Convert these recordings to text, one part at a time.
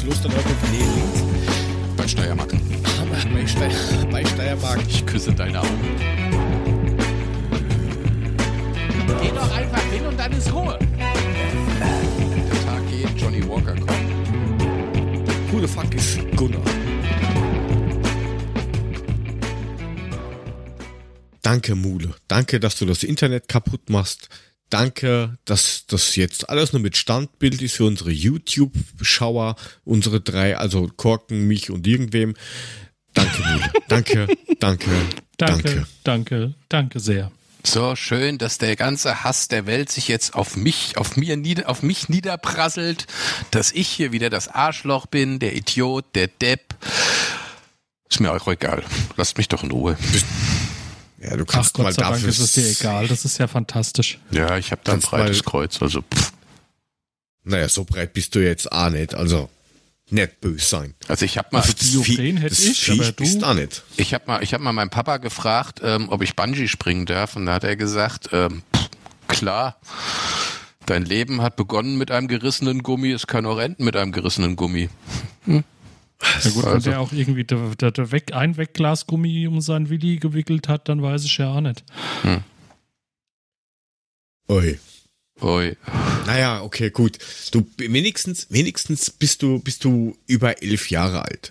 Lust an eure Venedig? Bei Steiermark. Bei Steiermark. Ich küsse deine Augen. Geh doch einfach hin und dann ist Ruhe. Der Tag geht, Johnny Walker kommt. Who the fuck ist Gunnar? Danke, Mule. Danke, dass du das Internet kaputt machst. Danke, dass das jetzt alles nur mit Standbild ist für unsere YouTube-Schauer, unsere drei, also Korken, mich und irgendwem. Danke, Mule. Danke sehr. So schön, dass der ganze Hass der Welt sich jetzt auf mich niederprasselt, dass ich hier wieder das Arschloch bin, der Idiot, der Depp. Ist mir auch egal. Lasst mich doch in Ruhe. Ja, du kannst Gott mal sei dafür. Dank ist es dir egal, das ist ja fantastisch. Ja, ich habe da ein breites Kreuz, also Naja, so breit bist du jetzt auch nicht, also nicht böse sein. Also ich habe mal bist da nicht. Ich habe mal meinen Papa gefragt, ob ich Bungee springen darf, und da hat er gesagt, klar, dein Leben hat begonnen mit einem gerissenen Gummi, es kann auch enden mit einem gerissenen Gummi. Ja gut, wenn der auch irgendwie ein Wegglasgummi um seinen Willi gewickelt hat, dann weiß ich ja auch nicht. Oi. Naja, okay, gut. Du wenigstens bist du über 11 Jahre alt.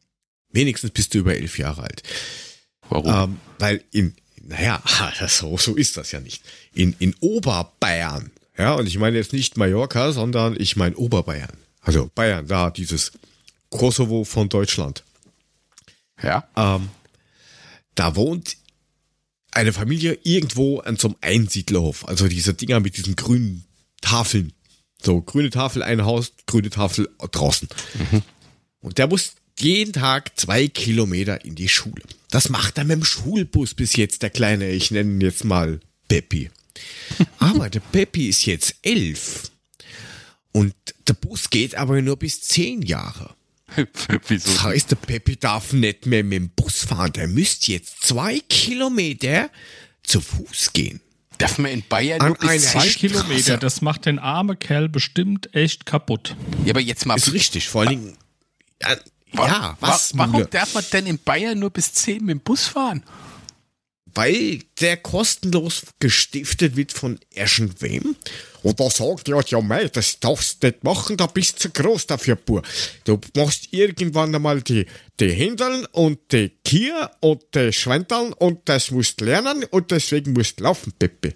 Warum? Weil so ist das ja nicht. In Oberbayern, ja, und ich meine jetzt nicht Mallorca, sondern ich meine Oberbayern. Also Bayern, da dieses Kosovo von Deutschland. Ja. Da wohnt eine Familie irgendwo an so einem Einsiedlerhof. Also diese Dinger mit diesen grünen Tafeln. So, grüne Tafel, ein Haus, grüne Tafel draußen. Mhm. Und der muss jeden Tag 2 Kilometer in die Schule. Das macht er mit dem Schulbus bis jetzt, der Kleine. Ich nenne ihn jetzt mal Peppi. Aber der Peppi ist jetzt 11. Und der Bus geht aber nur bis 10 Jahre. Wieso? Das heißt, der Peppi darf nicht mehr mit dem Bus fahren. Der müsste jetzt 2 Kilometer zu Fuß gehen. Darf man in Bayern nur bis 2 Kilometer? Das macht den armen Kerl bestimmt echt kaputt. Ja, aber jetzt mal... Ist richtig, vor allen Dingen... Warum darf man denn in Bayern nur bis 10 mit dem Bus fahren? Weil der kostenlos gestiftet wird von irgendwem. Und da sagt er, ja mei, das darfst du nicht machen, da bist du zu groß dafür, Bub. Du machst irgendwann einmal die Händeln und die Kier und die Schwendeln und das musst lernen und deswegen musst du laufen, Peppi.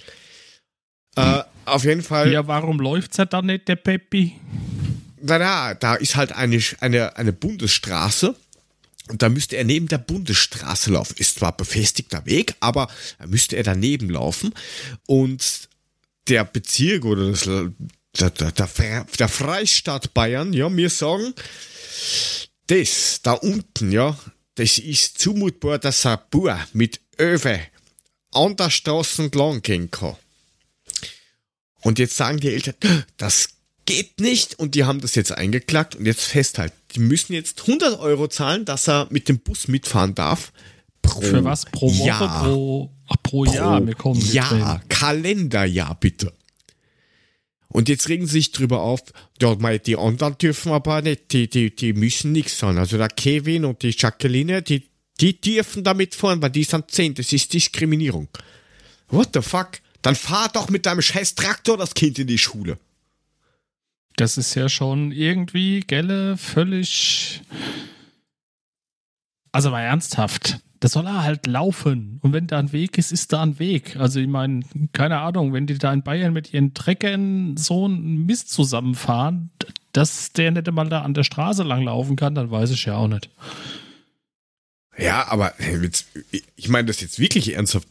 Auf jeden Fall... Ja, warum läuft's ja dann nicht, der Peppi? Da ist halt eine Bundesstraße. Und da müsste er neben der Bundesstraße laufen. Ist zwar befestigter Weg, aber da müsste er daneben laufen. Und der Bezirk oder der Freistaat Bayern, ja, wir sagen, das da unten, ja, das ist zumutbar, dass ein Bauer mit Öwe an der Straße entlang gehen kann. Und jetzt sagen die Eltern, das geht nicht, und die haben das jetzt eingeklagt und jetzt festhalten. Die müssen jetzt 100 € zahlen, dass er mit dem Bus mitfahren darf. Für was? Pro Woche? Jahr. Pro Jahr? Wir kommen Jahr, Kalenderjahr bitte. Und jetzt regen sie sich drüber auf, ja, die anderen dürfen aber nicht, die müssen nichts zahlen. Also der Kevin und die Jacqueline, die dürfen da mitfahren, weil die sind 10, das ist Diskriminierung. What the fuck? Dann fahr doch mit deinem scheiß Traktor das Kind in die Schule. Das ist ja schon irgendwie, gelle, völlig... Also mal ernsthaft, das soll er halt laufen. Und wenn da ein Weg ist, ist da ein Weg. Also ich meine, keine Ahnung, wenn die da in Bayern mit ihren Treckern so einen Mist zusammenfahren, dass der nicht einmal da an der Straße lang laufen kann, dann weiß ich ja auch nicht. Ja, aber ich meine das jetzt wirklich ernsthaft.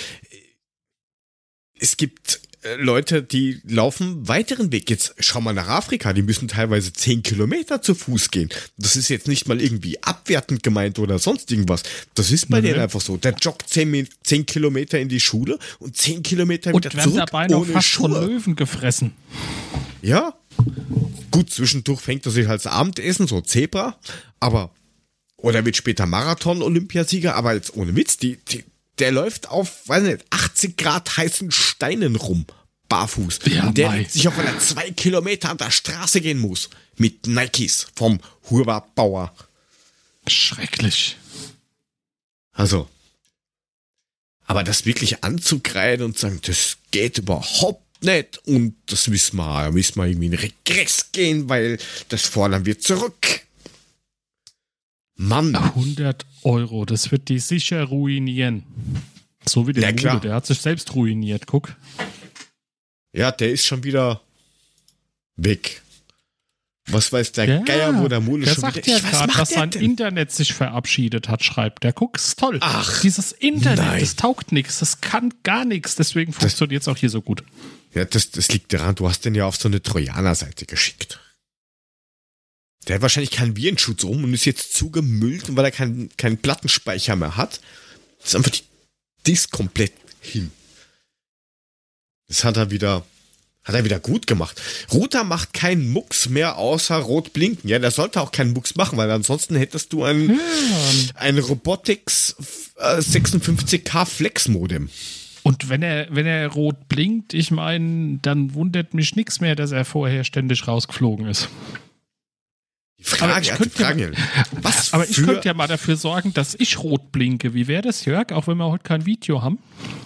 Es gibt Leute, die laufen weiteren Weg. Jetzt schau mal nach Afrika, die müssen teilweise 10 Kilometer zu Fuß gehen. Das ist jetzt nicht mal irgendwie abwertend gemeint oder sonst irgendwas. Das ist bei denen einfach so. Der joggt 10 Kilometer in die Schule und 10 Kilometer wieder zurück. Und werden dabei noch ohne fast Schuhe. von Löwen gefressen. Ja, gut, zwischendurch fängt er sich halt das Abendessen, so Zebra, aber, oder wird später Marathon-Olympiasieger, aber jetzt ohne Witz, der läuft auf, weiß nicht, 80 Grad heißen Steinen rum. barfuß. Ja, und der mei. legt sich auf, weil er 2 Kilometer an der Straße gehen muss. Mit Nikes vom Huber-Bauer. Schrecklich. Also. Aber das wirklich anzukreiden und sagen, das geht überhaupt nicht und das müssen wir irgendwie in Regress gehen, weil das fordern wir zurück. Mann. 100 Euro, das wird die sicher ruinieren. So wie der Ja, Mule, klar. der hat sich selbst ruiniert, guck. Ja, der ist schon wieder weg. Was weiß der Geier, wo der Mule der schon sagt wieder... ja was gerade, macht dass der sein denn? Internet sich verabschiedet hat, schreibt der. Guck, ist toll. Ach, Dieses Internet, nein. das taugt nichts, das kann gar nichts. Deswegen funktioniert es auch hier so gut. Ja, das liegt daran, du hast den ja auf so eine Trojaner-Seite geschickt. Der hat wahrscheinlich keinen Virenschutz um und ist jetzt zugemüllt, und weil er keinen Plattenspeicher mehr hat. Ist einfach die Disk komplett hin. Das hat er wieder gut gemacht. Router macht keinen Mucks mehr außer rot blinken. Ja, der sollte auch keinen Mucks machen, weil ansonsten hättest du ein Robotics 56K Flex Modem. Und wenn er rot blinkt, ich meine, dann wundert mich nichts mehr, dass er vorher ständig rausgeflogen ist. Die Frage, Aber ich könnte ja mal dafür sorgen, dass ich rot blinke. Wie wäre das, Jörg? Auch wenn wir heute kein Video haben.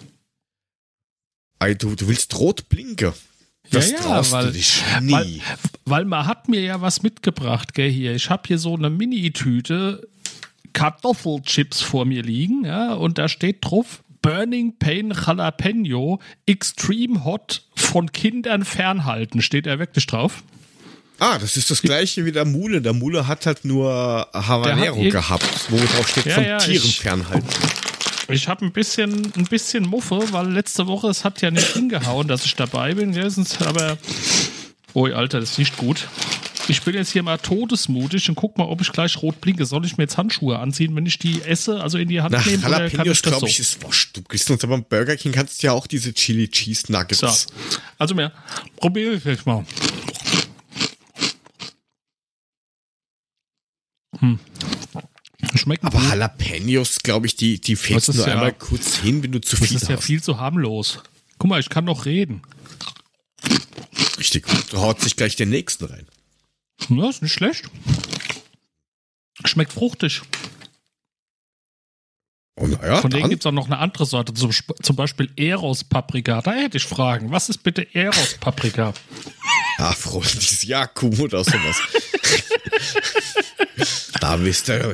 Du willst rot blinken? Das traust du dich nie. Weil man hat mir ja was mitgebracht, gell, hier. Ich habe hier so eine Mini-Tüte Kartoffelchips vor mir liegen, ja, und da steht drauf, Burning Pain Jalapeno Extreme Hot von Kindern fernhalten. Steht da wirklich drauf? Ah, das ist das gleiche wie der Mule. Der Mule hat halt nur Habanero gehabt, wo drauf steht, von Tieren fernhalten. Ich habe ein bisschen Muffe, weil letzte Woche, es hat ja nicht hingehauen, dass ich dabei bin. Aber, oi, Alter, das riecht gut. Ich bin jetzt hier mal todesmutig und guck mal, ob ich gleich rot blinke. Soll ich mir jetzt Handschuhe anziehen, wenn ich die esse, also in die Hand nehme? Oder kann ich das glaube ich, ist wurscht. Du kriegst uns aber beim Burger King, kannst ja auch diese Chili Cheese Nuggets. So. Also probiere ich jetzt mal. Schmecken aber gut. Jalapenos, glaube ich, die fällst nur einmal kurz hin, wenn du zu viel hast. Das ist ja viel zu harmlos. Guck mal, ich kann noch reden. Richtig gut. Du haut sich gleich den nächsten rein. Ja, ist nicht schlecht. Schmeckt fruchtig. Oh, naja, von denen gibt es auch noch eine andere Sorte, zum Beispiel Eros-Paprika. Da hätte ich Fragen. Was ist bitte Eros-Paprika? Aphrodisiakum oder sowas. Da bist du.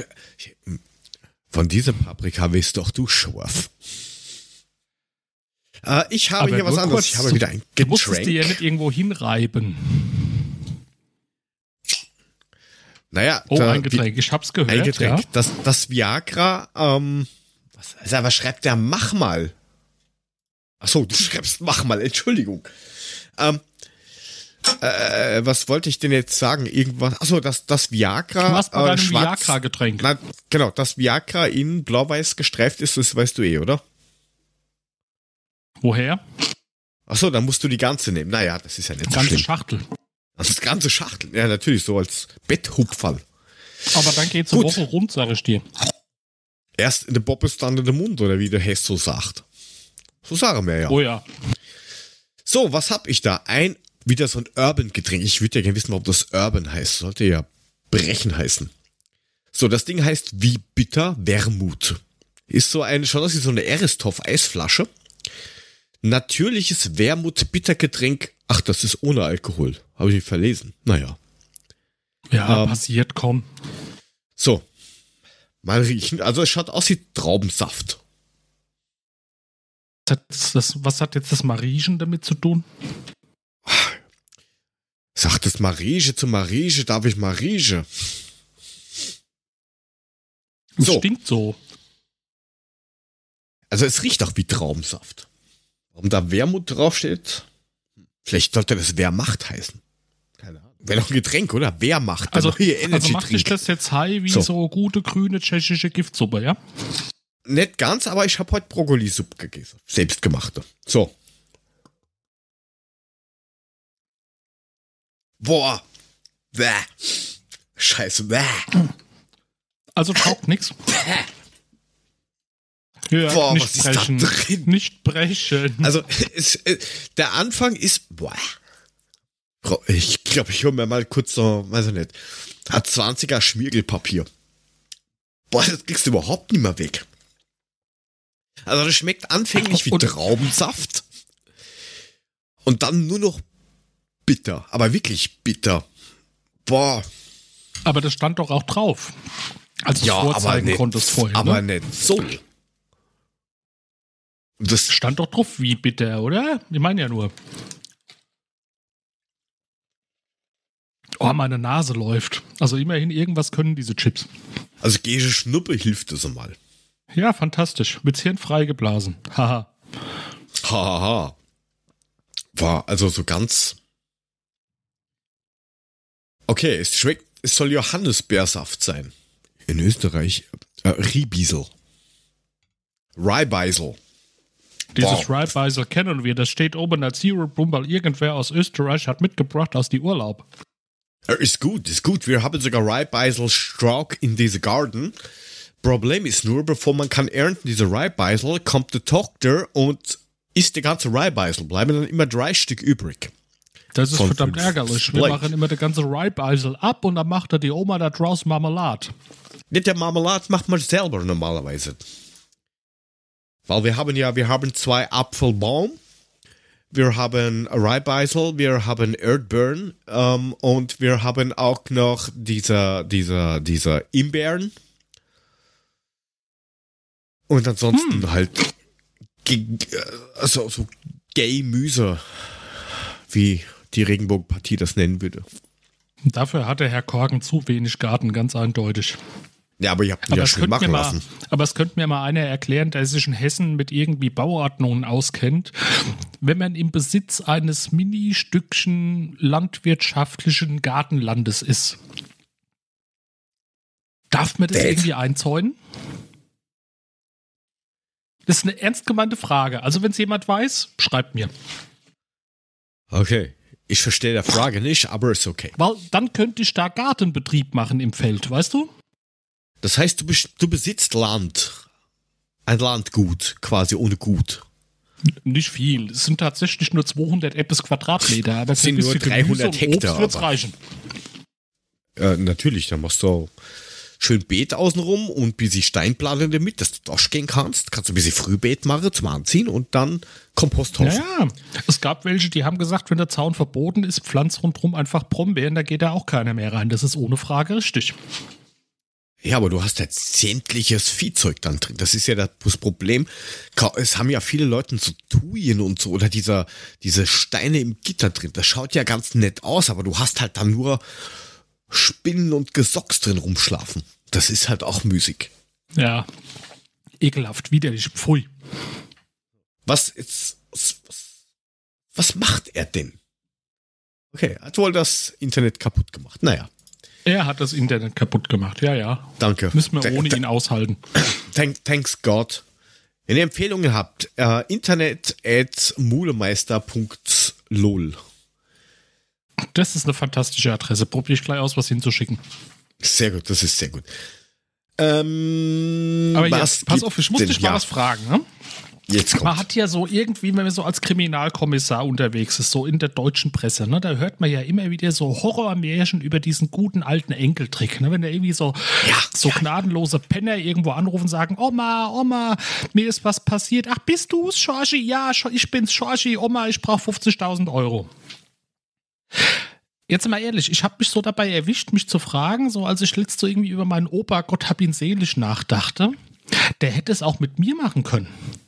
Von dieser Paprika bist doch du scharf. Ich habe hier was anderes. Ich habe wieder ein Getränk. Du musstest die ja nicht irgendwo hinreiben. Naja, ein Getränk. Ich hab's gehört. Ein Getränk. Ja. Das Viagra, was schreibt der? Mach mal. Achso, du schreibst mach mal, Entschuldigung. Was wollte ich denn jetzt sagen? Irgendwas. Achso, das Viagra. Du hast bei deinem Viagra-Getränk. Genau, das Viagra in blau-weiß gestreift ist, das weißt du oder? Woher? Achso, dann musst du die ganze nehmen. Naja, das ist ja nicht so ganze schlimm. Schachtel. Das ganze Schachtel. Ja, natürlich, so als Betthupferl. Aber dann geht's eine Woche rund, sage ich dir. Erst in der Bobbes, dann in den Mund, oder wie der Hess so sagt. So sagen wir ja. Oh ja. So, was hab ich da? Wieder so ein Urban-Getränk. Ich würde ja gerne wissen, ob das Urban heißt. Sollte ja Brechen heißen. So, das Ding heißt wie bitter Wermut. Ist so schon aus wie so eine Eristorf-Eisflasche. Natürliches Wermut-Bittergetränk. Ach, das ist ohne Alkohol. Habe ich nicht verlesen. Naja. Ja, passiert, komm. So. Mal riechen. Also es schaut aus wie Traubensaft. Was hat jetzt das Mariechen damit zu tun? Sagt es Marige zu Marige, darf ich Marige? Es stinkt so. Also es riecht auch wie Traubensaft. Warum da Wermut draufsteht? Vielleicht sollte das Wehrmacht heißen. Keine Ahnung. Wäre doch ein Getränk, oder? Wehrmacht. Also macht dich das jetzt high wie so gute grüne tschechische Giftsuppe, ja? Nicht ganz, aber ich habe heute Brokkolisuppe gegessen. Selbstgemachte. So. Boah. Bäh. Scheiße. Bäh. Also taugt nix. Ja, Boah, nicht was ist brechen. da drin? Nicht brechen. Also, der Anfang ist, boah. Ich glaube, ich hole mir mal kurz so, weiß ich nicht, hat 20er Schmiergelpapier. Boah, das kriegst du überhaupt nicht mehr weg. Also, das schmeckt anfänglich wie Traubensaft. Und dann nur noch bitter. Aber wirklich bitter. Boah. Aber das stand doch auch drauf. Als du es Ja, aber vorzeigen nicht, konntest vorhin. aber Ne? nicht so. Das Stand doch drauf, wie bitter, oder? Ich meine ja nur. Oh, meine Nase läuft. Also immerhin irgendwas können diese Chips. Also gege Schnuppe hilft das einmal. Ja, fantastisch. Mit Hirn frei geblasen. Haha. Haha. War also so ganz. Okay, es schmeckt, es soll Johannisbeersaft sein. In Österreich Riebiesel. Raibeisel. Dieses Raibeisel kennen wir. Das steht oben als Zero Boom, weil irgendwer aus Österreich hat mitgebracht aus die Urlaub. Ist gut, ist gut. Wir haben sogar Raibeisel Strauch in diese Garten. Problem ist nur, bevor man kann ernten, diese Raibeisel, kommt der Tochter und isst die ganze Raibeisel. Bleiben dann immer 3 Stück übrig. Das ist Von verdammt 5. ärgerlich. Wir machen immer die ganze Raibeisel ab und dann macht die Oma da draus Marmelade. Nicht der Marmelade macht man selber normalerweise. Weil wir haben 2 Apfelbaum, wir haben Raibeisel, wir haben Erdbeeren und wir haben auch noch diese Himbeeren. Und ansonsten halt also so Gemüse, wie die Regenbogenpartie das nennen würde. Dafür hat der Herr Korken zu wenig Garten, ganz eindeutig. Ja, aber ihr habt ihn ja schön machen lassen. Aber es könnte mir mal einer erklären, der sich in Hessen mit irgendwie Bauordnungen auskennt. Wenn man im Besitz eines Mini-Stückchen landwirtschaftlichen Gartenlandes ist, darf man das irgendwie einzäunen? Das ist eine ernst gemeinte Frage. Also wenn es jemand weiß, schreibt mir. Okay, ich verstehe der Frage nicht, aber ist okay. Weil dann könnte ich da Gartenbetrieb machen im Feld, weißt du? Das heißt, du besitzt Land. Ein Landgut, quasi ohne Gut. Nicht viel. Es sind tatsächlich nur 200 etwas Quadratmeter. Aber Das sind nur 300 Hektar. Wird's reichen. Natürlich, dann machst du schön Beet außenrum und ein bisschen Steinplatte damit, dass du durchgehen kannst. Kannst du ein bisschen Frühbeet machen zum Anziehen und dann Komposthaufen. Ja, es gab welche, die haben gesagt, wenn der Zaun verboten ist, pflanzt rundherum einfach Brombeeren, da geht da auch keiner mehr rein. Das ist ohne Frage richtig. Ja, aber du hast ja sämtliches Viehzeug dann drin. Das ist ja das Problem. Es haben ja viele Leute so Tuyen und so oder diese Steine im Gitter drin. Das schaut ja ganz nett aus, aber du hast halt dann nur Spinnen und Gesocks drin rumschlafen. Das ist halt auch müßig. Ja, ekelhaft, widerlich, pfui. Was macht er denn? Okay, hat wohl das Internet kaputt gemacht. Naja. Er hat das Internet kaputt gemacht, ja. Danke. Müssen wir ohne ihn aushalten. Thanks God. Wenn ihr Empfehlungen habt, internet@mulemeister.lol. Das ist eine fantastische Adresse. Probiere ich gleich aus, was hinzuschicken. Sehr gut, das ist sehr gut. Aber jetzt, pass auf, ich muss dich mal was fragen. Ne? Jetzt kommt. Man hat ja so irgendwie, wenn man so als Kriminalkommissar unterwegs ist, so in der deutschen Presse, ne, da hört man ja immer wieder so Horrormärchen über diesen guten alten Enkeltrick. Ne? Wenn da irgendwie so gnadenlose Penner irgendwo anrufen und sagen, Oma, mir ist was passiert. Ach, bist du's, Schorchi? Ja, ich bin's, Schorchi. Oma, ich brauche 50.000 Euro. Jetzt mal ehrlich, ich habe mich so dabei erwischt, mich zu fragen, so als ich letzte irgendwie über meinen Opa, Gott hab ihn selig, nachdachte, der hätte es auch mit mir machen können.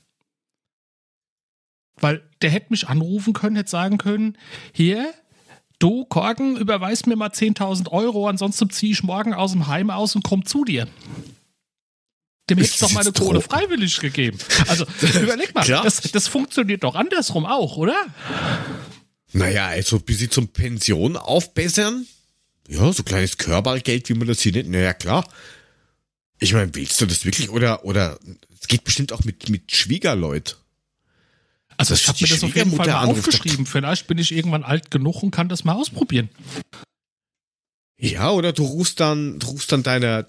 Weil der hätte mich anrufen können, hätte sagen können, hier, du Korken, überweis mir mal 10.000 Euro, ansonsten ziehe ich morgen aus dem Heim aus und komm zu dir. Dem hätte ich doch meine Kohle freiwillig gegeben. Also überleg mal, das funktioniert doch andersrum auch, oder? Naja, also bis sie zum Pension aufbessern, ja, so kleines Körpergeld, wie man das hier nennt, naja, klar. Ich meine, willst du das wirklich? Oder es geht bestimmt auch mit Schwiegerleut. Also ich habe mir das auf jeden Fall mal aufgeschrieben. Vielleicht bin ich irgendwann alt genug und kann das mal ausprobieren. Ja, oder du rufst dann deine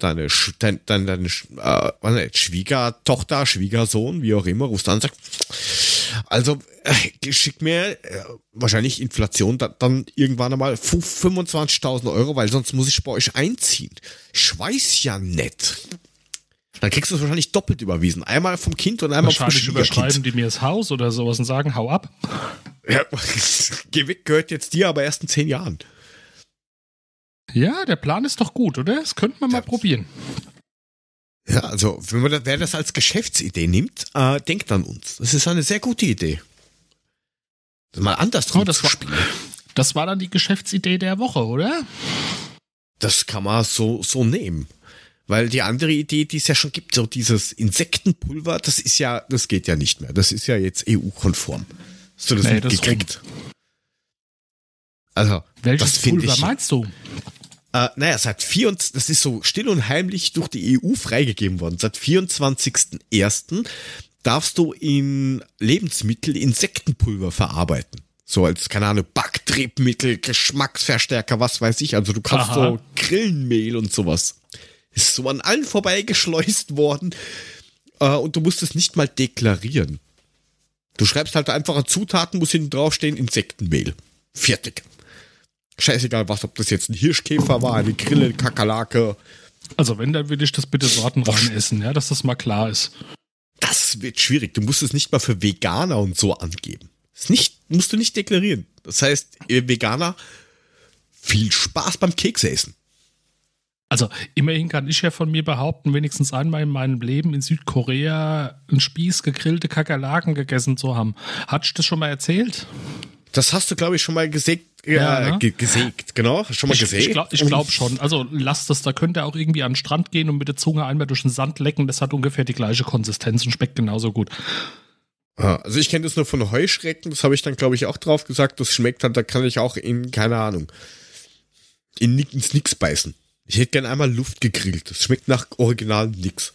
Schwiegertochter, Schwiegersohn, wie auch immer, rufst an und sagst, also schick mir wahrscheinlich Inflation dann irgendwann einmal 25.000 Euro, weil sonst muss ich bei euch einziehen. Ich weiß ja nicht. Dann kriegst du es wahrscheinlich doppelt überwiesen. Einmal vom Kind und einmal vom Schwiegerkind. Wahrscheinlich überschreiben die mir das Haus oder sowas und sagen, hau ab. Ja, geh weg, gehört jetzt dir, aber erst in 10 Jahren. Ja, der Plan ist doch gut, oder? Das könnten wir mal probieren. Ja, also, wer das als Geschäftsidee nimmt, denkt an uns. Das ist eine sehr gute Idee. Mal andersrum zu spielen. Das war dann die Geschäftsidee der Woche, oder? Das kann man so nehmen. Weil die andere Idee, die es ja schon gibt, so dieses Insektenpulver, das geht ja nicht mehr. Das ist ja jetzt EU-konform. Hast du das nicht gekriegt? Also, welches das finde Pulver ich. Meinst du? Das ist so still und heimlich durch die EU freigegeben worden. Seit 24.01. darfst du in Lebensmittel Insektenpulver verarbeiten. So als, keine Ahnung, Backtriebmittel, Geschmacksverstärker, was weiß ich. Also du kannst so Grillenmehl und sowas. Ist so an allen vorbeigeschleust worden. Und du musst es nicht mal deklarieren. Du schreibst halt einfache Zutaten, muss hinten draufstehen, Insektenmehl. Fertig. Scheißegal was, ob das jetzt ein Hirschkäfer war, eine Grille, Kakerlake. Also wenn, dann will ich das bitte sortenrein essen, ja, dass das mal klar ist. Das wird schwierig. Du musst es nicht mal für Veganer und so angeben. Musst du nicht deklarieren. Das heißt, ihr Veganer, viel Spaß beim Kekse essen. Also immerhin kann ich ja von mir behaupten, wenigstens einmal in meinem Leben in Südkorea einen Spieß gegrillte Kakerlaken gegessen zu haben. Hattest du das schon mal erzählt? Das hast du, glaube ich, schon mal gesägt. Gesägt, genau. Schon mal gesägt? Ich glaube schon. Also lasst das, da könnt ihr auch irgendwie an den Strand gehen und mit der Zunge einmal durch den Sand lecken. Das hat ungefähr die gleiche Konsistenz und schmeckt genauso gut. Also ich kenne das nur von Heuschrecken. Das habe ich dann, glaube ich, auch drauf gesagt. Das schmeckt dann, da kann ich auch keine Ahnung, ins Nix beißen. Ich hätte gern einmal Luft gegrillt. Das schmeckt nach original nix.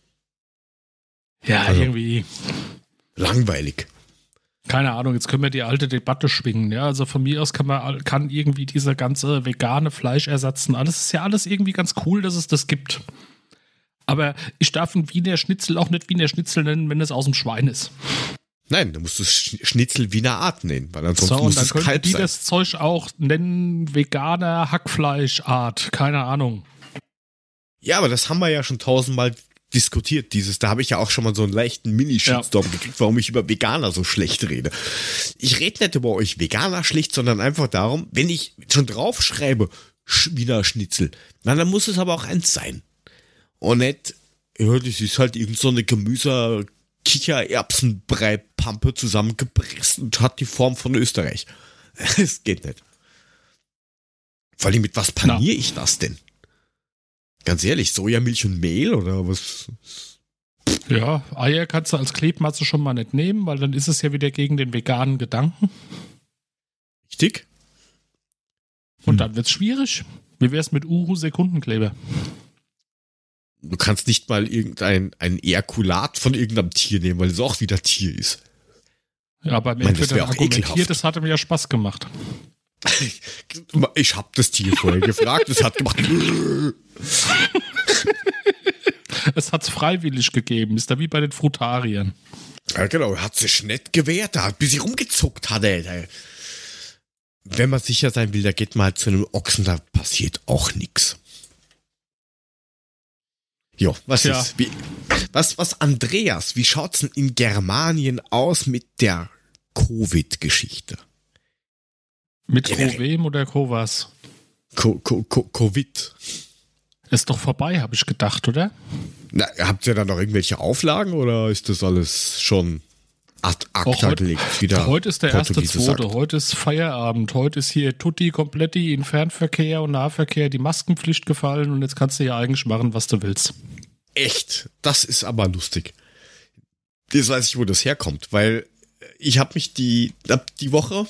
Ja, also, irgendwie langweilig. Keine Ahnung, jetzt können wir die alte Debatte schwingen. Ja, also von mir aus kann irgendwie dieser ganze vegane Fleischersatz und alles, ist ja alles irgendwie ganz cool, dass es das gibt. Aber ich darf ein Wiener Schnitzel auch nicht Wiener Schnitzel nennen, wenn es aus dem Schwein ist. Nein, du musst das Schnitzel Wiener Art nennen, weil ansonsten muss es kalt sein. Dann können die das Zeug auch nennen, veganer Hackfleischart, keine Ahnung. Ja, aber das haben wir ja schon 1000-mal diskutiert, da habe ich ja auch schon mal so einen leichten Mini-Shitstorm gekriegt, warum ich über Veganer so schlecht rede. Ich rede nicht über euch Veganer schlecht, sondern einfach darum, wenn ich schon draufschreibe, Wiener Schnitzel, dann muss es aber auch eins sein. Und nicht, ja, das ist halt irgend so eine Kichererbsenbrei-Pampe zusammengepresst und hat die Form von Österreich. Es geht nicht. Vor allem, mit was paniere ich das denn? Ganz ehrlich, Sojamilch und Mehl oder was? Ja, Eier kannst du als Klebmasse schon mal nicht nehmen, weil dann ist es ja wieder gegen den veganen Gedanken. Richtig. Und dann wird's schwierig. Wie wär's mit Uhu-Sekundenkleber? Du kannst nicht mal ein Ejakulat von irgendeinem Tier nehmen, weil es auch wieder Tier ist. Ja, aber im Endeffekt argumentiert, das hat mir ja Spaß gemacht. Ich habe das Tier vorher gefragt, es hat gemacht. Es hat's freiwillig gegeben, ist da wie bei den Frutariern. Ja, genau, hat sich nicht gewehrt, bis sie rumgezuckt hat, ey. Wenn man sicher sein will, da geht man halt zu einem Ochsen, da passiert auch nichts. Jo, was Andreas, wie schaut's denn in Germanien aus mit der Covid-Geschichte? Mit Covem oder Covas? Covid. Ist doch vorbei, habe ich gedacht, oder? Na, habt ihr da noch irgendwelche Auflagen oder ist das alles schon ad acta gelegt? Heute ist der 1.2. Heute ist Feierabend. Heute ist hier Tutti Kompletti in Fernverkehr und Nahverkehr die Maskenpflicht gefallen und jetzt kannst du ja eigentlich machen, was du willst. Echt? Das ist aber lustig. Das weiß ich, wo das herkommt, weil ich habe mich die Woche,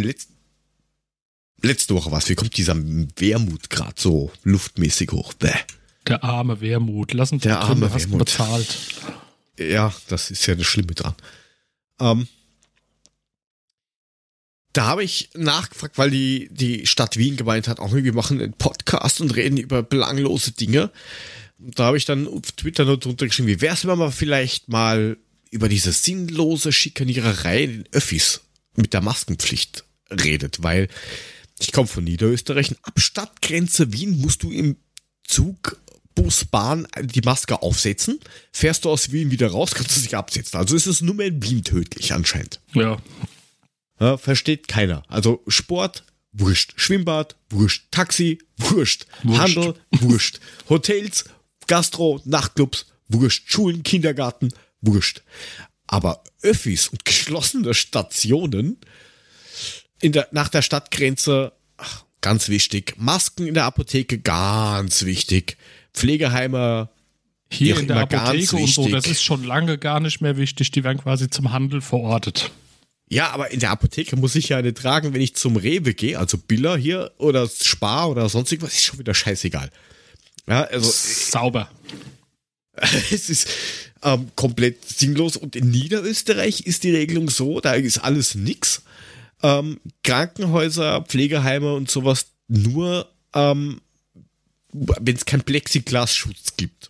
letzte Woche was, wie kommt dieser Wermut gerade so luftmäßig hoch? Bäh. Der arme Wermut, lass uns der arme hast du bezahlt. Ja, das ist ja das Schlimme dran. Da habe ich nachgefragt, weil die Stadt Wien gemeint hat, auch wir machen einen Podcast und reden über belanglose Dinge. Da habe ich dann auf Twitter nur drunter geschrieben, wie wär's, wenn man vielleicht mal über diese sinnlose Schikaniererei in den Öffis mit der Maskenpflicht redet, weil ich komme von Niederösterreich, ab Stadtgrenze Wien musst du im Zug, Bus, Bahn die Maske aufsetzen, fährst du aus Wien wieder raus, kannst du dich absetzen. Also ist es nur mehr in Wien tödlich anscheinend. Ja. Ja, versteht keiner. Also Sport, wurscht. Schwimmbad, wurscht. Taxi, wurscht. Handel, wurscht. Hotels, Gastro, Nachtclubs, wurscht. Schulen, Kindergarten, wurscht. Aber Öffis und geschlossene Stationen nach der Stadtgrenze, ganz wichtig. Masken in der Apotheke, ganz wichtig. Pflegeheime, hier in der Apotheke und so, wichtig. das ist schon lange gar nicht mehr wichtig. Die werden quasi zum Handel verortet. Ja, aber in der Apotheke muss ich ja eine tragen, wenn ich zum Rewe gehe, also Billa hier oder Spar oder sonst irgendwas, ist schon wieder scheißegal. Ja, also sauber. Es ist komplett sinnlos und in Niederösterreich ist die Regelung so, da ist alles nix. Krankenhäuser, Pflegeheime und sowas nur, wenn es keinen Plexiglasschutz gibt.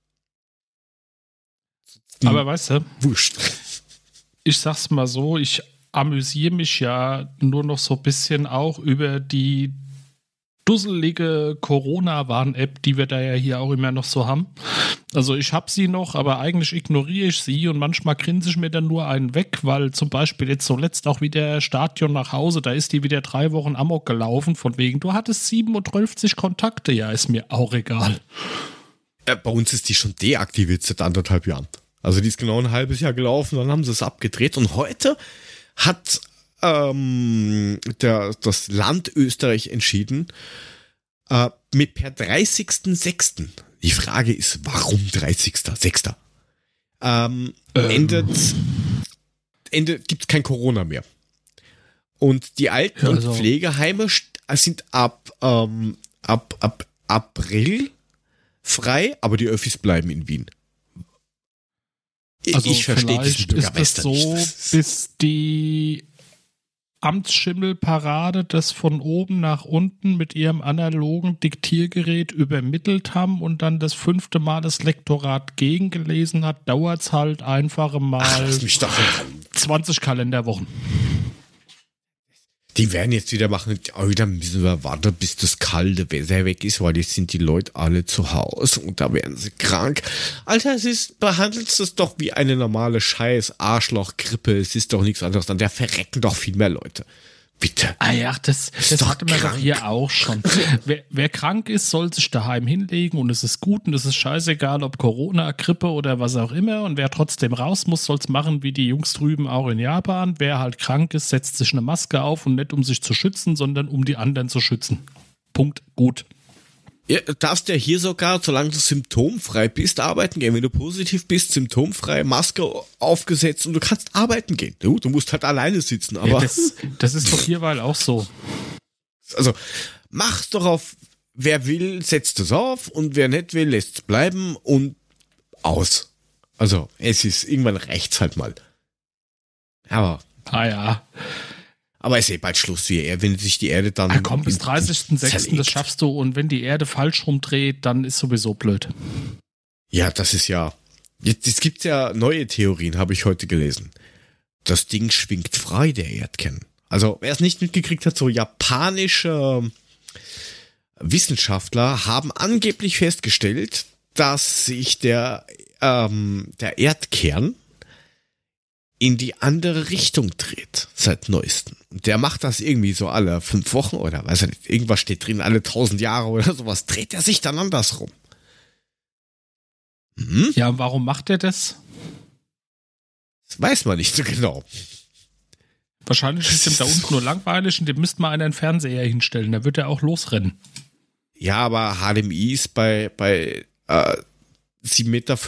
Aber weißt du, wurscht. Ich sag's mal so, ich amüsiere mich ja nur noch so ein bisschen auch über die dusselige Corona-Warn-App, die wir da ja hier auch immer noch so haben. Also ich habe sie noch, aber eigentlich ignoriere ich sie und manchmal grinse ich mir dann nur einen weg, weil zum Beispiel jetzt zuletzt auch wieder Stadion nach Hause, da ist die wieder 3 Wochen Amok gelaufen, von wegen, du hattest 37 Kontakte, ja, ist mir auch egal. Bei uns ist die schon deaktiviert seit 1,5 Jahren. Also die ist genau ein halbes Jahr gelaufen, dann haben sie es abgedreht und heute hat das Land Österreich entschieden, mit per 30.06. Die Frage ist, warum 30.06.? Gibt es kein Corona mehr. Und die Alten- und Pflegeheime sind ab April frei, aber die Öffis bleiben in Wien. Also ich verstehe diesen ist Bürgermeister das so, nicht. bis die Amtsschimmelparade das von oben nach unten mit ihrem analogen Diktiergerät übermittelt haben und dann das 5. Mal das Lektorat gegengelesen hat, dauert es halt einfach mal 20 Kalenderwochen. Die werden jetzt wieder machen, wieder müssen wir warten, bis das kalte Wetter weg ist, weil jetzt sind die Leute alle zu Hause und da werden sie krank. Alter, behandelt es doch wie eine normale Scheiß, Arschloch, Grippe, es ist doch nichts anderes, dann der verrecken doch viel mehr Leute. Bitte. Ah ja, das hatte man doch hier auch schon. Wer krank ist, soll sich daheim hinlegen und es ist gut und es ist scheißegal, ob Corona, Grippe oder was auch immer. Und wer trotzdem raus muss, soll es machen wie die Jungs drüben auch in Japan. Wer halt krank ist, setzt sich eine Maske auf und nicht um sich zu schützen, sondern um die anderen zu schützen. Punkt. Gut. Ja, du darfst ja hier sogar, solange du symptomfrei bist, arbeiten gehen. Wenn du positiv bist, symptomfrei, Maske aufgesetzt und du kannst arbeiten gehen. Du musst halt alleine sitzen. Aber ja, das ist doch hierweil auch so. Also mach's doch auf, wer will, setzt es auf und wer nicht will, lässt es bleiben und aus. Also irgendwann reicht's halt mal. Aber. Ah ja. Aber es ist bald Schluss, wenn sich die Erde dann... komm, bis 30.06. das schaffst du und wenn die Erde falsch rumdreht, dann ist sowieso blöd. Ja, das ist ja... Jetzt gibt's ja neue Theorien, habe ich heute gelesen. Das Ding schwingt frei, der Erdkern. Also, wer es nicht mitgekriegt hat, so japanische Wissenschaftler haben angeblich festgestellt, dass sich der Erdkern in die andere Richtung dreht, seit neuestem. Der macht das irgendwie so alle 5 Wochen oder weiß ich nicht, irgendwas steht drin, alle 1000 Jahre oder sowas, dreht er sich dann andersrum. Hm? Ja, warum macht er das? Das weiß man nicht so genau. Wahrscheinlich ist ihm da unten nur langweilig und dem müsste mal einen Fernseher hinstellen, da wird er auch losrennen. Ja, aber HDMI ist bei 7,50 Meter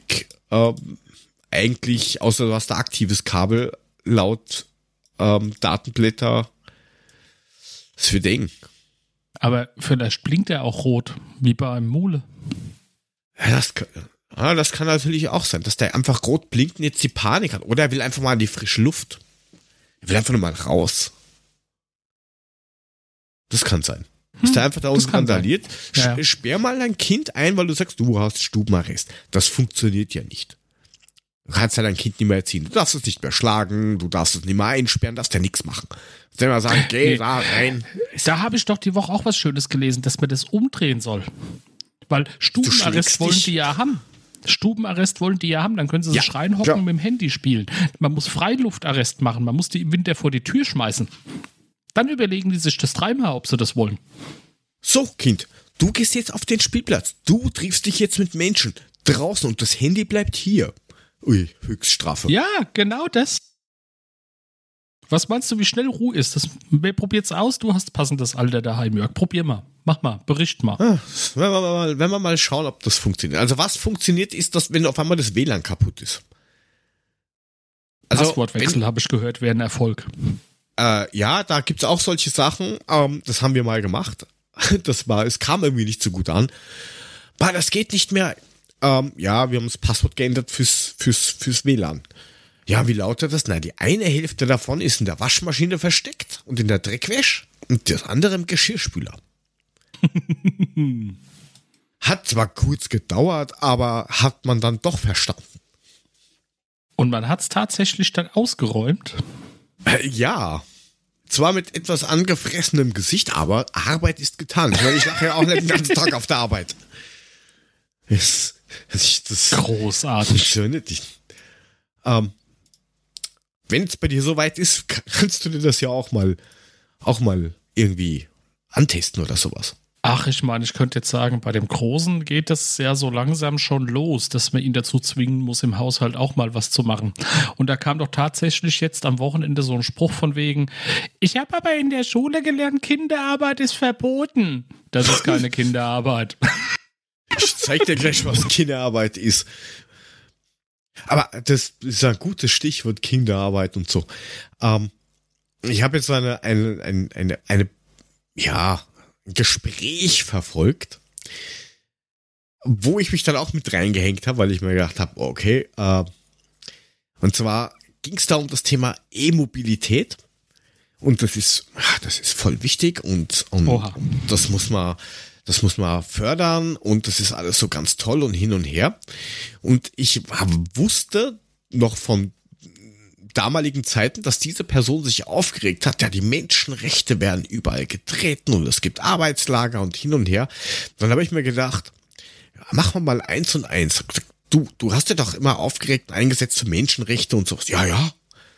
eigentlich, außer du hast ein aktives Kabel, laut Datenblätter, das wird eng. Aber vielleicht blinkt er auch rot, wie bei einem Mule. Ja, das kann natürlich auch sein, dass der einfach rot blinkt und jetzt die Panik hat. Oder er will einfach mal in die frische Luft. Er will einfach nur mal raus. Das kann sein. Ist da einfach da unten randaliert? Ja. Sperr mal dein Kind ein, weil du sagst, du hast Stubenarrest. Das funktioniert ja nicht. Du kannst ja dein Kind nicht mehr erziehen. Du darfst es nicht mehr schlagen, du darfst es nicht mehr einsperren, darfst ja nichts machen. Du darfst mal sagen, geh da rein. Da habe ich doch die Woche auch was Schönes gelesen, dass man das umdrehen soll. Weil Stubenarrest wollen die ja haben. Stubenarrest wollen die ja haben, dann können sie sich reinhocken und mit dem Handy spielen. Man muss Freiluftarrest machen, man muss die im Winter vor die Tür schmeißen. Dann überlegen die sich das dreimal, ob sie das wollen. So, Kind, du gehst jetzt auf den Spielplatz. Du triffst dich jetzt mit Menschen draußen und das Handy bleibt hier. Ui, Höchststrafe. Ja, genau das. Was meinst du, wie schnell Ruhe ist? Wer probiert's aus? Du hast passendes Alter daheim, Jörg. Probier mal. Mach mal. Bericht mal. Wenn wir mal schauen, ob das funktioniert. Also was funktioniert, ist, dass wenn auf einmal das WLAN kaputt ist. Also, Passwortwechsel, habe ich gehört, wäre ein Erfolg. Ja, da gibt's auch solche Sachen. Das haben wir mal gemacht. Es kam irgendwie nicht so gut an. Aber das geht nicht mehr. Ja, wir haben das Passwort geändert fürs WLAN. Ja, wie lautet das? Na, die eine Hälfte davon ist in der Waschmaschine versteckt und in der Dreckwäsche und das andere im Geschirrspüler. Hat zwar kurz gedauert, aber hat man dann doch verstanden. Und man hat's tatsächlich dann ausgeräumt? Ja. Zwar mit etwas angefressenem Gesicht, aber Arbeit ist getan. Ich meine, ich lache ja auch nicht den ganzen Tag auf der Arbeit. Das großartig. Funktioniert nicht. Wenn es bei dir soweit ist, kannst du dir das ja auch mal irgendwie antesten oder sowas. Ach, ich meine, ich könnte jetzt sagen, bei dem Großen geht es ja so langsam schon los, dass man ihn dazu zwingen muss, im Haushalt auch mal was zu machen. Und da kam doch tatsächlich jetzt am Wochenende so ein Spruch von wegen, ich habe aber in der Schule gelernt, Kinderarbeit ist verboten. Das ist keine Kinderarbeit. Ich zeig dir gleich, was Kinderarbeit ist. Aber das ist ein gutes Stichwort, Kinderarbeit und so. Ich habe jetzt ein Gespräch verfolgt, wo ich mich dann auch mit reingehängt habe, weil ich mir gedacht habe, okay, und zwar ging es da um das Thema E-Mobilität und das ist voll wichtig und das muss man fördern und das ist alles so ganz toll und hin und her. Und ich wusste noch von damaligen Zeiten, dass diese Person sich aufgeregt hat, ja, die Menschenrechte werden überall getreten und es gibt Arbeitslager und hin und her. Dann habe ich mir gedacht, ja, machen wir mal 1 und 1. Du hast ja doch immer aufgeregt eingesetzt für Menschenrechte und so. Ja.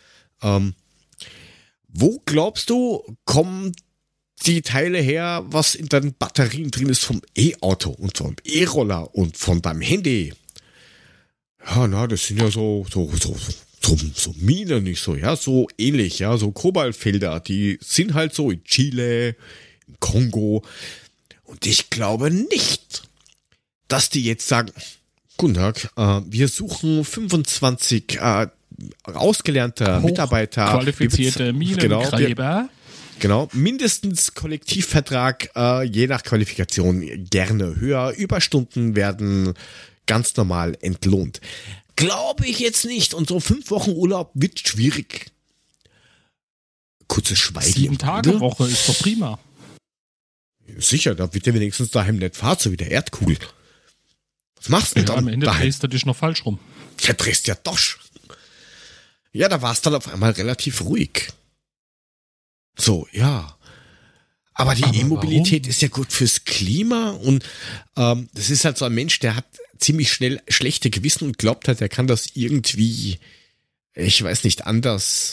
Wo glaubst du, kommen die Teile her, was in deinen Batterien drin ist vom E-Auto und vom E-Roller und von deinem Handy? Ja, das sind ja so Minen, nicht so, ja, so ähnlich, ja, so Kobaltfelder, die sind halt so in Chile, im Kongo. Und ich glaube nicht, dass die jetzt sagen, guten Tag, wir suchen 25 ausgelernte Mitarbeiter. Qualifizierte Minengräber. Genau, mindestens Kollektivvertrag, je nach Qualifikation gerne höher. Überstunden werden ganz normal entlohnt. Glaube ich jetzt nicht. Und so 5 Wochen Urlaub wird schwierig. Kurzes Schweigen. 7-Tage-Woche ist doch prima. Sicher, da wird dir wenigstens daheim nicht fahren, so wie der Erdkugel. Was machst du denn dann? Am Ende drehst du dich noch falsch rum. Der drehst ja doch. Ja, da war es dann auf einmal relativ ruhig. So, ja. Aber die E-Mobilität ist ja gut fürs Klima und das ist halt so ein Mensch, der hat ziemlich schnell schlechte Gewissen und glaubt halt, er kann das irgendwie, ich weiß nicht, anders,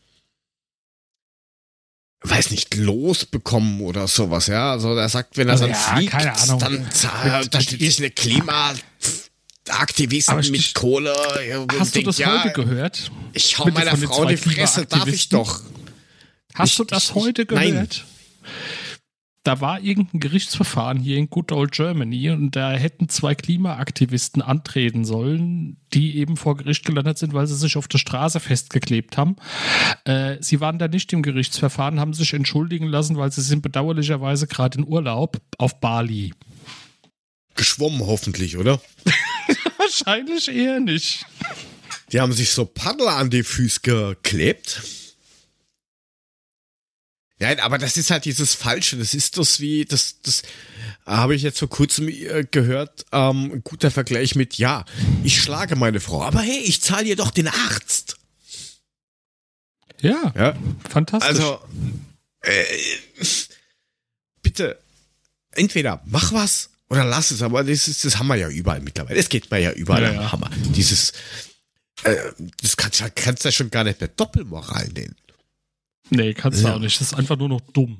losbekommen oder sowas, ja. Also er sagt, wenn er dann fliegt, dann da steht sich eine Klimaaktivisten mit Kohle. Hast du das heute gehört? Ich hau meiner Frau die Fresse, darf ich doch. Hast du das heute gehört? Nein. Da war irgendein Gerichtsverfahren hier in Good Old Germany und da hätten 2 Klimaaktivisten antreten sollen, die eben vor Gericht gelandet sind, weil sie sich auf der Straße festgeklebt haben. Sie waren da nicht im Gerichtsverfahren, haben sich entschuldigen lassen, weil sie sind bedauerlicherweise gerade in Urlaub auf Bali. Geschwommen hoffentlich, oder? Wahrscheinlich eher nicht. Die haben sich so Paddel an die Füße geklebt. Nein, aber das ist halt dieses Falsche. Das ist das wie, das habe ich jetzt vor kurzem gehört, ein guter Vergleich mit, ja, ich schlage meine Frau, aber hey, ich zahle ihr doch den Arzt. Ja, fantastisch. Also, bitte, entweder mach was oder lass es, aber das haben wir ja überall mittlerweile. Das geht mir ja überall am Hammer. Das kannst du ja schon gar nicht mehr Doppelmoral nennen. Nee, kannst du auch nicht. Das ist einfach nur noch dumm.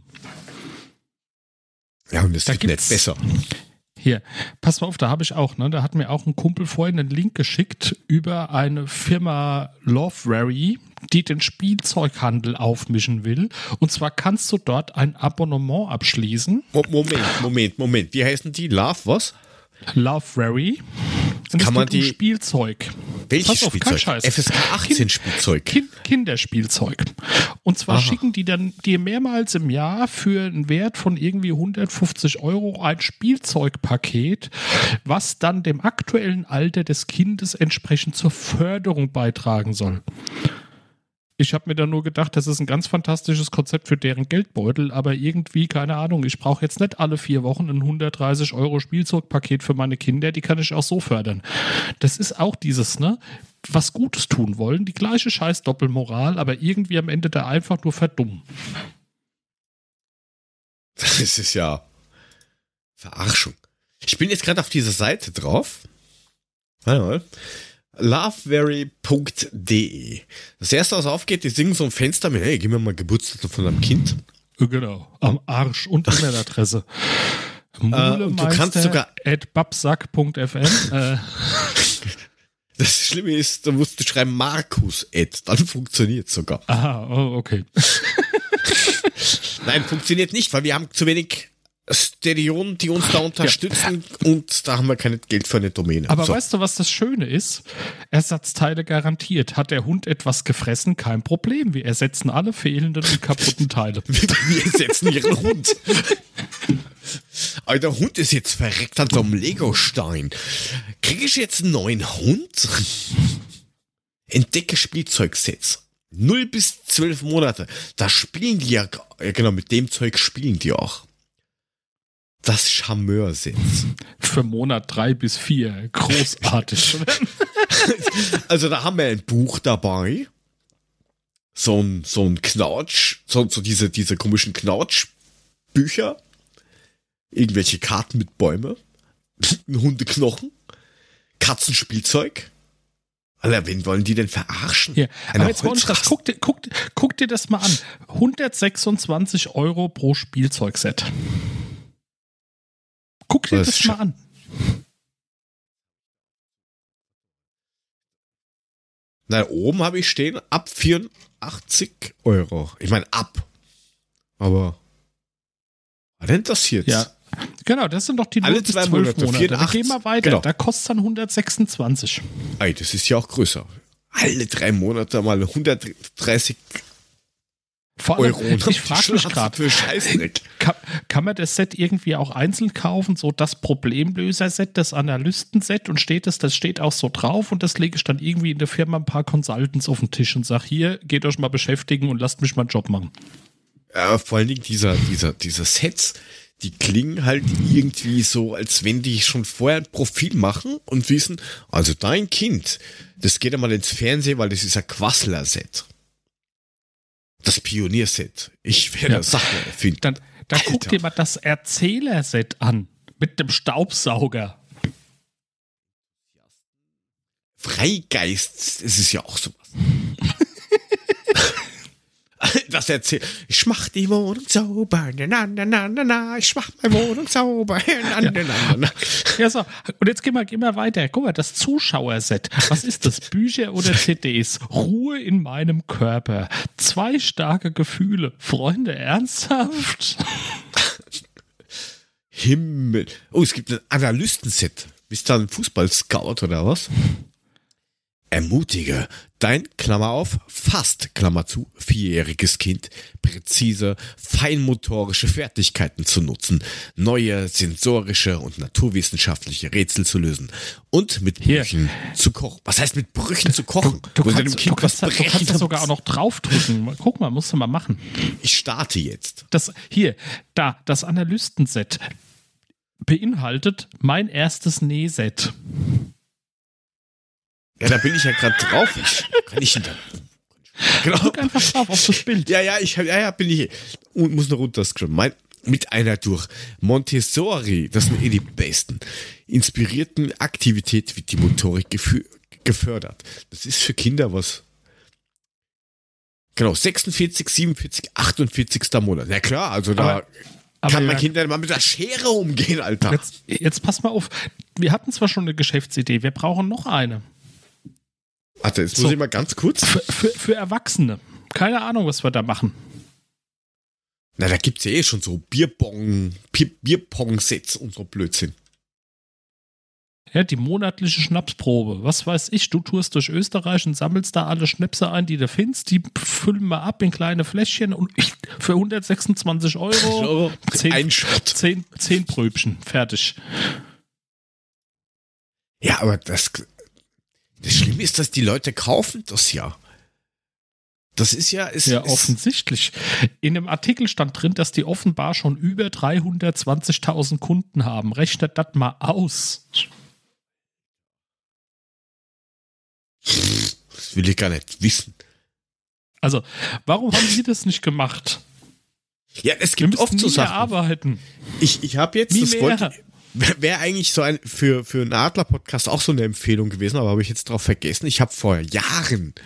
Ja, und das wird nicht besser. Hier, pass mal auf, da habe ich auch, da hat mir auch ein Kumpel vorhin einen Link geschickt über eine Firma Loveberry, die den Spielzeughandel aufmischen will. Und zwar kannst du dort ein Abonnement abschließen. Moment. Wie heißen die? Love was? Loveberry. Und kann man die Spielzeug. Welches auf, Spielzeug? FSK 18 Spielzeug. Kinderspielzeug. Und zwar schicken die dann dir mehrmals im Jahr für einen Wert von irgendwie 150 € ein Spielzeugpaket, was dann dem aktuellen Alter des Kindes entsprechend zur Förderung beitragen soll. Ich habe mir dann nur gedacht, das ist ein ganz fantastisches Konzept für deren Geldbeutel, aber irgendwie, keine Ahnung, ich brauche jetzt nicht alle 4 Wochen ein 130 € Spielzeugpaket für meine Kinder, die kann ich auch so fördern. Das ist auch dieses, was Gutes tun wollen, die gleiche scheiß Doppelmoral, aber irgendwie am Ende da einfach nur verdummen. Das ist ja Verarschung. Ich bin jetzt gerade auf dieser Seite drauf. Warte mal. Loveberry.de. Das erste, was aufgeht, die singen so ein Fenster mit, hey, gib mir mal Geburtstag von deinem Kind. Genau, am Arsch und E-Mail-Adresse. Und du kannst sogar @babsack.fm. Das Schlimme ist, da musst du schreiben Markus dann funktioniert sogar. Aha, okay. Nein, funktioniert nicht, weil wir haben zu wenig Stereonen, die uns da unterstützen und da haben wir kein Geld für eine Domäne. Aber weißt du, was das Schöne ist? Ersatzteile garantiert. Hat der Hund etwas gefressen? Kein Problem. Wir ersetzen alle fehlenden und kaputten Teile. Wir ersetzen ihren Hund. Aber der Hund ist jetzt verreckt an so einem Legostein. Kriege ich jetzt einen neuen Hund? Entdecke Spielzeugsets. 0 bis 12 Monate. Da spielen die ja genau, mit dem Zeug spielen die auch. Das Charmeur-Set. Für Monat 3 bis 4. Großartig. Also da haben wir ein Buch dabei. So ein Knautsch. So diese komischen Knautschbücher. Irgendwelche Karten mit Bäume. Ein Hundeknochen. Katzenspielzeug. Alter, wen wollen die denn verarschen? Ja, aber jetzt guck dir das mal an. 126 € pro Spielzeugset. Guck dir das mal an. Na, oben habe ich stehen, ab 84 €. Ich meine, ab. Aber was denn das jetzt? Ja, genau, das sind doch die 0 bis 12 Monate. 84, gehen wir weiter. Genau. Da kostet es dann 126. Ey, das ist ja auch größer. Alle 3 Monate mal 130 Vor allem, €. ich frage mich gerade, kann man das Set irgendwie auch einzeln kaufen, so das Problemlöser-Set, das Analysten-Set und das steht auch so drauf und das lege ich dann irgendwie in der Firma ein paar Consultants auf den Tisch und sage, hier, geht euch mal beschäftigen und lasst mich meinen Job machen. Ja, vor allen Dingen dieser Sets, die klingen halt irgendwie so, als wenn die schon vorher ein Profil machen und wissen, also dein Kind, das geht einmal ins Fernsehen, weil das ist ein Quassler-Set. Das Pionierset. Ich werde Sachen erfinden. Dann guck dir mal das Erzählerset an. Mit dem Staubsauger. Freigeist, es ist ja auch sowas. Das erzählt. Ich mach die Wohnung sauber. Na, na, na, na, na. Ich mach meine Wohnung sauber. Na, na, na, na. Ja, so. Und jetzt gehen wir weiter. Guck mal, das Zuschauerset. Was ist das? Bücher oder CDs? Ruhe in meinem Körper. 2 starke Gefühle. Freunde, ernsthaft? Himmel. Oh, es gibt ein Analystenset. Bist du ein Fußballscout oder was? Ermutige dein, Klammer auf, fast, Klammer zu, 4-jähriges Kind, präzise, feinmotorische Fertigkeiten zu nutzen, neue sensorische und naturwissenschaftliche Rätsel zu lösen und mit Brüchen zu kochen. Was heißt mit Brüchen zu kochen? Du kannst das sogar auch noch draufdrücken. Guck mal, musst du mal machen. Ich starte jetzt. Das Analystenset beinhaltet mein erstes Nähset. Ja, da bin ich ja gerade drauf. Genau. Drück einfach drauf auf das Bild. Bin ich. Und muss noch runterscrollen. Mit einer durch Montessori, das sind die besten, inspirierten Aktivität wird die Motorik gefördert. Das ist für Kinder was. Genau, 46, 47, 48. Monat. Ja klar, also da kann mein Kind dann mal mit der Schere umgehen, Alter. Jetzt pass mal auf. Wir hatten zwar schon eine Geschäftsidee, wir brauchen noch eine. Warte, jetzt muss ich mal ganz kurz. Für Erwachsene. Keine Ahnung, was wir da machen. Na, da gibt's ja eh schon so Bierpong-Sets und so Blödsinn. Ja, die monatliche Schnapsprobe. Was weiß ich, du tourst durch Österreich und sammelst da alle Schnäpse ein, die du findest. Die füllen wir ab in kleine Fläschchen und für 126 Euro 10 Pröbchen. Fertig. Ja, aber das Schlimme ist, dass die Leute kaufen das ja. Das ist ja... offensichtlich. In dem Artikel stand drin, dass die offenbar schon über 320.000 Kunden haben. Rechnet das mal aus. Das will ich gar nicht wissen. Also, warum haben Sie das nicht gemacht? Ja, es gibt oft so Sachen. Arbeiten. Ich habe jetzt... Wäre eigentlich so für einen Adler-Podcast auch so eine Empfehlung gewesen, aber habe ich jetzt drauf vergessen. Ich habe vor Jahren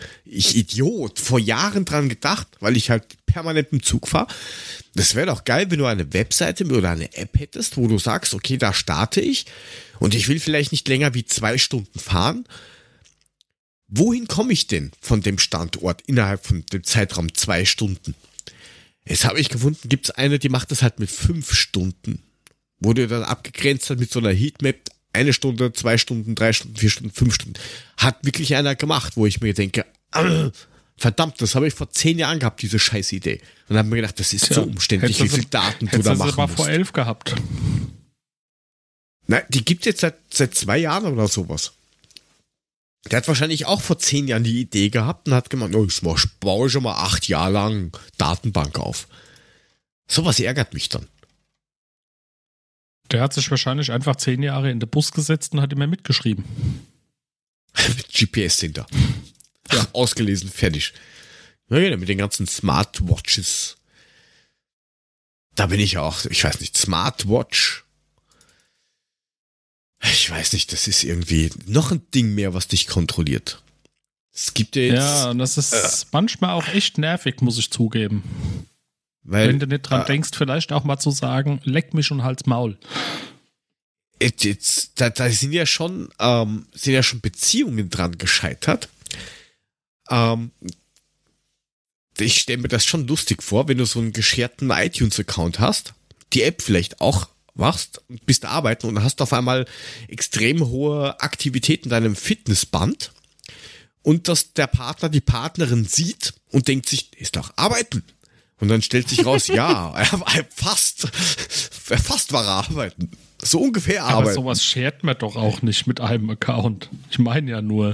dran gedacht, weil ich halt permanent im Zug fahre. Das wäre doch geil, wenn du eine Webseite oder eine App hättest, wo du sagst, okay, da starte ich und ich will vielleicht nicht länger wie 2 Stunden fahren. Wohin komme ich denn von dem Standort innerhalb von dem Zeitraum 2 Stunden? Jetzt habe ich gefunden, gibt es eine, die macht das halt mit 5 Stunden. Wurde dann abgegrenzt hat mit so einer Heatmap, 1 Stunde, 2 Stunden, 3 Stunden, 4 Stunden, 5 Stunden. Hat wirklich einer gemacht, wo ich mir denke, verdammt, das habe ich vor 10 Jahren gehabt, diese scheiß Idee. Und dann habe ich mir gedacht, das ist so umständlich, wie viel Daten du da machen musst. Hättest du vor 11 gehabt. Na, die gibt es jetzt seit 2 Jahren oder sowas. Der hat wahrscheinlich auch vor 10 Jahren die Idee gehabt und hat gemeint, ich baue schon mal 8 Jahre lang Datenbank auf. Sowas ärgert mich dann. Der hat sich wahrscheinlich einfach 10 Jahre in den Bus gesetzt und hat immer mitgeschrieben. Mit GPS hinter. Ja, ausgelesen, fertig. Ja, mit den ganzen Smartwatches. Da bin ich auch, ich weiß nicht, Smartwatch. Ich weiß nicht, das ist irgendwie noch ein Ding mehr, was dich kontrolliert. Es gibt ja jetzt... Ja, und das ist manchmal auch echt nervig, muss ich zugeben. Wenn du nicht dran denkst, vielleicht auch mal zu sagen, leck mich und halt's Maul. Da sind ja schon Beziehungen dran gescheitert. Ich stelle mir das schon lustig vor, wenn du so einen gescherten iTunes-Account hast, die App vielleicht auch machst und bist arbeiten und hast auf einmal extrem hohe Aktivität in deinem Fitnessband und dass der Partner die Partnerin sieht und denkt sich, ist doch arbeiten. Und dann stellt sich raus, ja, fast war er arbeiten. So ungefähr arbeiten. Aber sowas shared man doch auch nicht mit einem Account. Ich meine ja nur.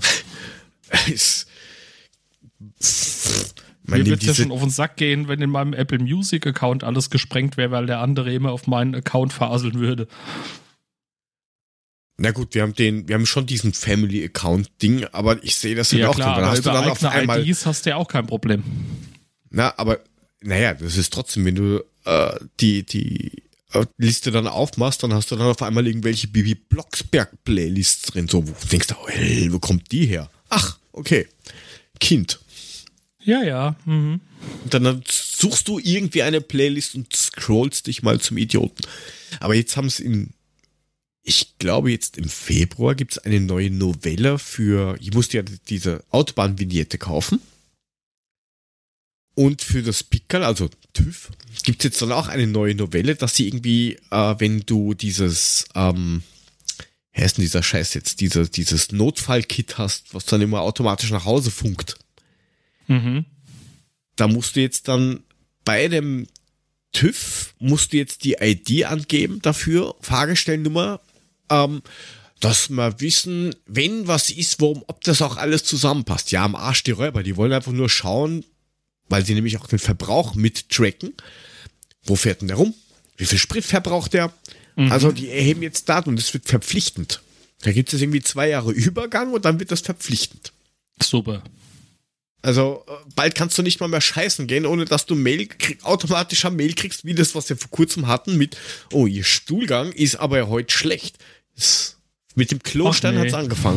Mir wird es ja schon auf den Sack gehen, wenn in meinem Apple Music Account alles gesprengt wäre, weil der andere immer auf meinen Account faseln würde. Na gut, wir haben schon diesen Family Account Ding, aber ich sehe das ja auch. Klar, dann hast du dann auf einmal IDs hast du ja auch kein Problem. Naja, das ist trotzdem, wenn du die Liste dann aufmachst, dann hast du dann auf einmal irgendwelche Bibi Blocksberg-Playlists drin, so, wo du denkst, wo kommt die her? Ach, okay, Kind. Ja. Mhm. Und dann suchst du irgendwie eine Playlist und scrollst dich mal zum Idioten. Aber jetzt haben es ich glaube jetzt im Februar gibt es eine neue Novelle ich musste ja diese Autobahnvignette kaufen. Und für das Pickerl, also TÜV, gibt es jetzt dann auch eine neue Novelle, dass sie irgendwie, wenn du dieses, heißt denn dieser Scheiß jetzt, dieses Notfallkit hast, was dann immer automatisch nach Hause funkt. Mhm. Da musst du jetzt dann bei dem TÜV musst du jetzt die ID angeben dafür, Fahrgestellnummer, dass wir wissen, wenn was ist, ob das auch alles zusammenpasst. Ja, am Arsch die Räuber, die wollen einfach nur schauen, weil sie nämlich auch den Verbrauch mittracken. Wo fährt denn der rum? Wie viel Sprit verbraucht der? Mhm. Also die erheben jetzt Daten und das wird verpflichtend. Da gibt es irgendwie 2 Jahre Übergang und dann wird das verpflichtend. Super. Also bald kannst du nicht mal mehr scheißen gehen, ohne dass du automatischer Mail kriegst, wie das, was wir vor kurzem hatten mit, oh, ihr Stuhlgang ist aber heute schlecht. Mit dem Klostein hat's angefangen.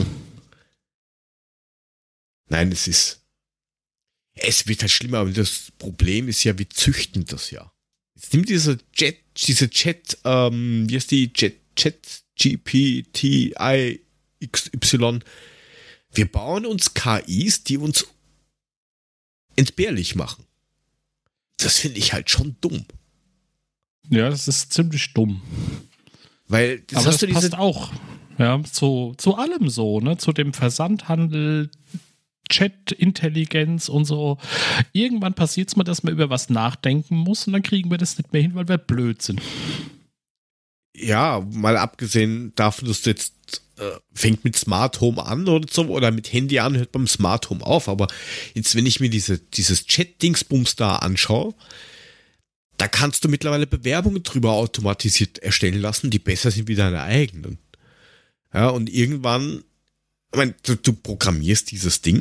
Nein, es wird halt schlimmer, aber das Problem ist ja, wir züchten das ja. Jetzt nimm diese Chat, wie heißt die Chat GPT XY. Wir bauen uns KIs, die uns entbehrlich machen. Das finde ich halt schon dumm. Ja, das ist ziemlich dumm. Weil das, aber das passt auch, ja, zu allem so, ne? Zu dem Versandhandel, Chat-Intelligenz und so. Irgendwann passiert es mal, dass man über was nachdenken muss und dann kriegen wir das nicht mehr hin, weil wir blöd sind. Ja, mal abgesehen davon, dass du jetzt fängt mit Smart Home an oder so, oder mit Handy an, hört beim Smart Home auf. Aber jetzt, wenn ich mir dieses Chat-Dingsbums da anschaue, da kannst du mittlerweile Bewerbungen drüber automatisiert erstellen lassen, die besser sind wie deine eigenen. Ja, und irgendwann, ich meine, du programmierst dieses Ding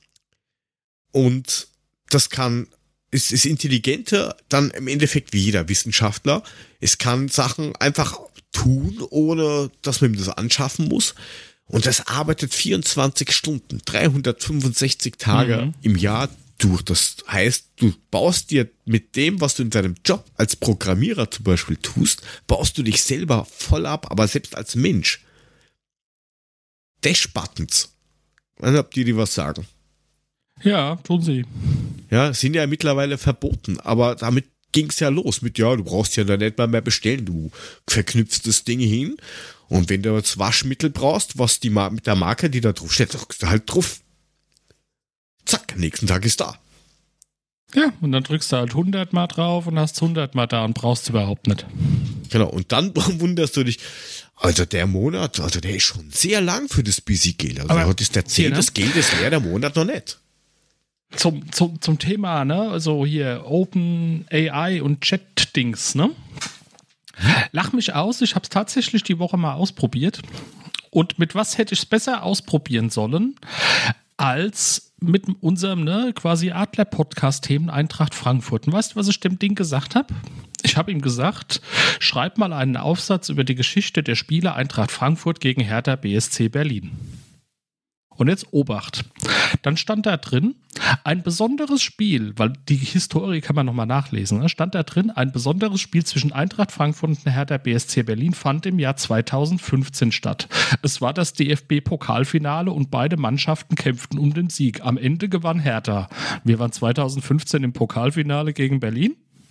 und das ist intelligenter dann im Endeffekt wie jeder Wissenschaftler. Es kann Sachen einfach tun, ohne dass man ihm das anschaffen muss. Und das arbeitet 24 Stunden, 365 Tage im Jahr durch. Das heißt, du baust dir mit dem, was du in deinem Job als Programmierer zum Beispiel tust, baust du dich selber voll ab, aber selbst als Mensch. Dash-Buttons. Ich weiß nicht, ob die was sagen. Ja, tun sie. Ja, sind ja mittlerweile verboten, aber damit ging es ja los mit, ja, du brauchst ja da nicht mal mehr bestellen, du verknüpfst das Ding hin und wenn du jetzt Waschmittel brauchst, was mit der Marke, die da drauf steht, drückst du halt drauf. Zack, nächsten Tag ist da. Ja, und dann drückst du halt 100 Mal drauf und hast 100 Mal da und brauchst es überhaupt nicht. Genau, und dann wunderst du dich, also der Monat, also der ist schon sehr lang für das Busy Geld. Also heute ist der 10, das Geld ist leer, der Monat noch nicht. Zum Thema, ne, also hier Open AI und Chat-Dings, ne? Lach mich aus, ich habe es tatsächlich die Woche mal ausprobiert. Und mit was hätte ich es besser ausprobieren sollen, als mit unserem, ne, quasi Adler-Podcast-Themen Eintracht Frankfurt. Und weißt du, was ich dem Ding gesagt habe? Ich habe ihm gesagt, schreib mal einen Aufsatz über die Geschichte der Spiele Eintracht Frankfurt gegen Hertha BSC Berlin. Und jetzt Obacht. Dann stand da drin, ein besonderes Spiel, weil die Historie kann man nochmal nachlesen, ne? Stand da drin, ein besonderes Spiel zwischen Eintracht Frankfurt und Hertha BSC Berlin fand im Jahr 2015 statt. Es war das DFB-Pokalfinale und beide Mannschaften kämpften um den Sieg. Am Ende gewann Hertha. Wir waren 2015 im Pokalfinale gegen Berlin.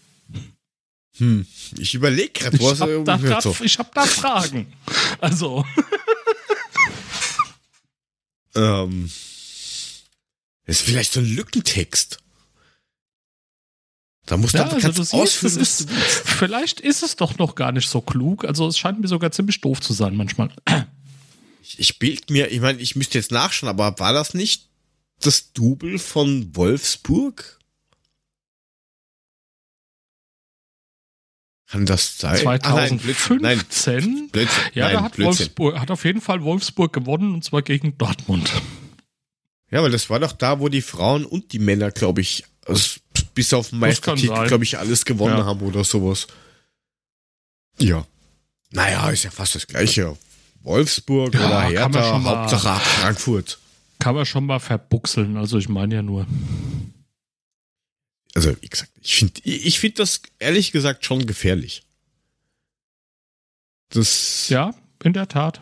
Ich überlege gerade, ich hab da Fragen. Also... ist vielleicht so ein Lückentext. Da musst du ja, ganz ausführen, was du willst. Vielleicht ist es doch noch gar nicht so klug. Also es scheint mir sogar ziemlich doof zu sein manchmal. Ich bild mir, ich meine, ich müsste jetzt nachschauen, aber war das nicht das Double von Wolfsburg? Kann das sein? 2015? Blödsinn. Ja, da hat auf jeden Fall Wolfsburg gewonnen, und zwar gegen Dortmund. Ja, weil das war doch da, wo die Frauen und die Männer, glaube ich, bis auf den Meistertitel, glaube ich, alles gewonnen haben oder sowas. Ja. Naja, ist ja fast das Gleiche. Wolfsburg oder Hertha, Hauptsache Frankfurt. Kann man schon mal verbuchseln, also ich meine ja nur. Also, wie gesagt, ich find das ehrlich gesagt schon gefährlich. Ja, in der Tat.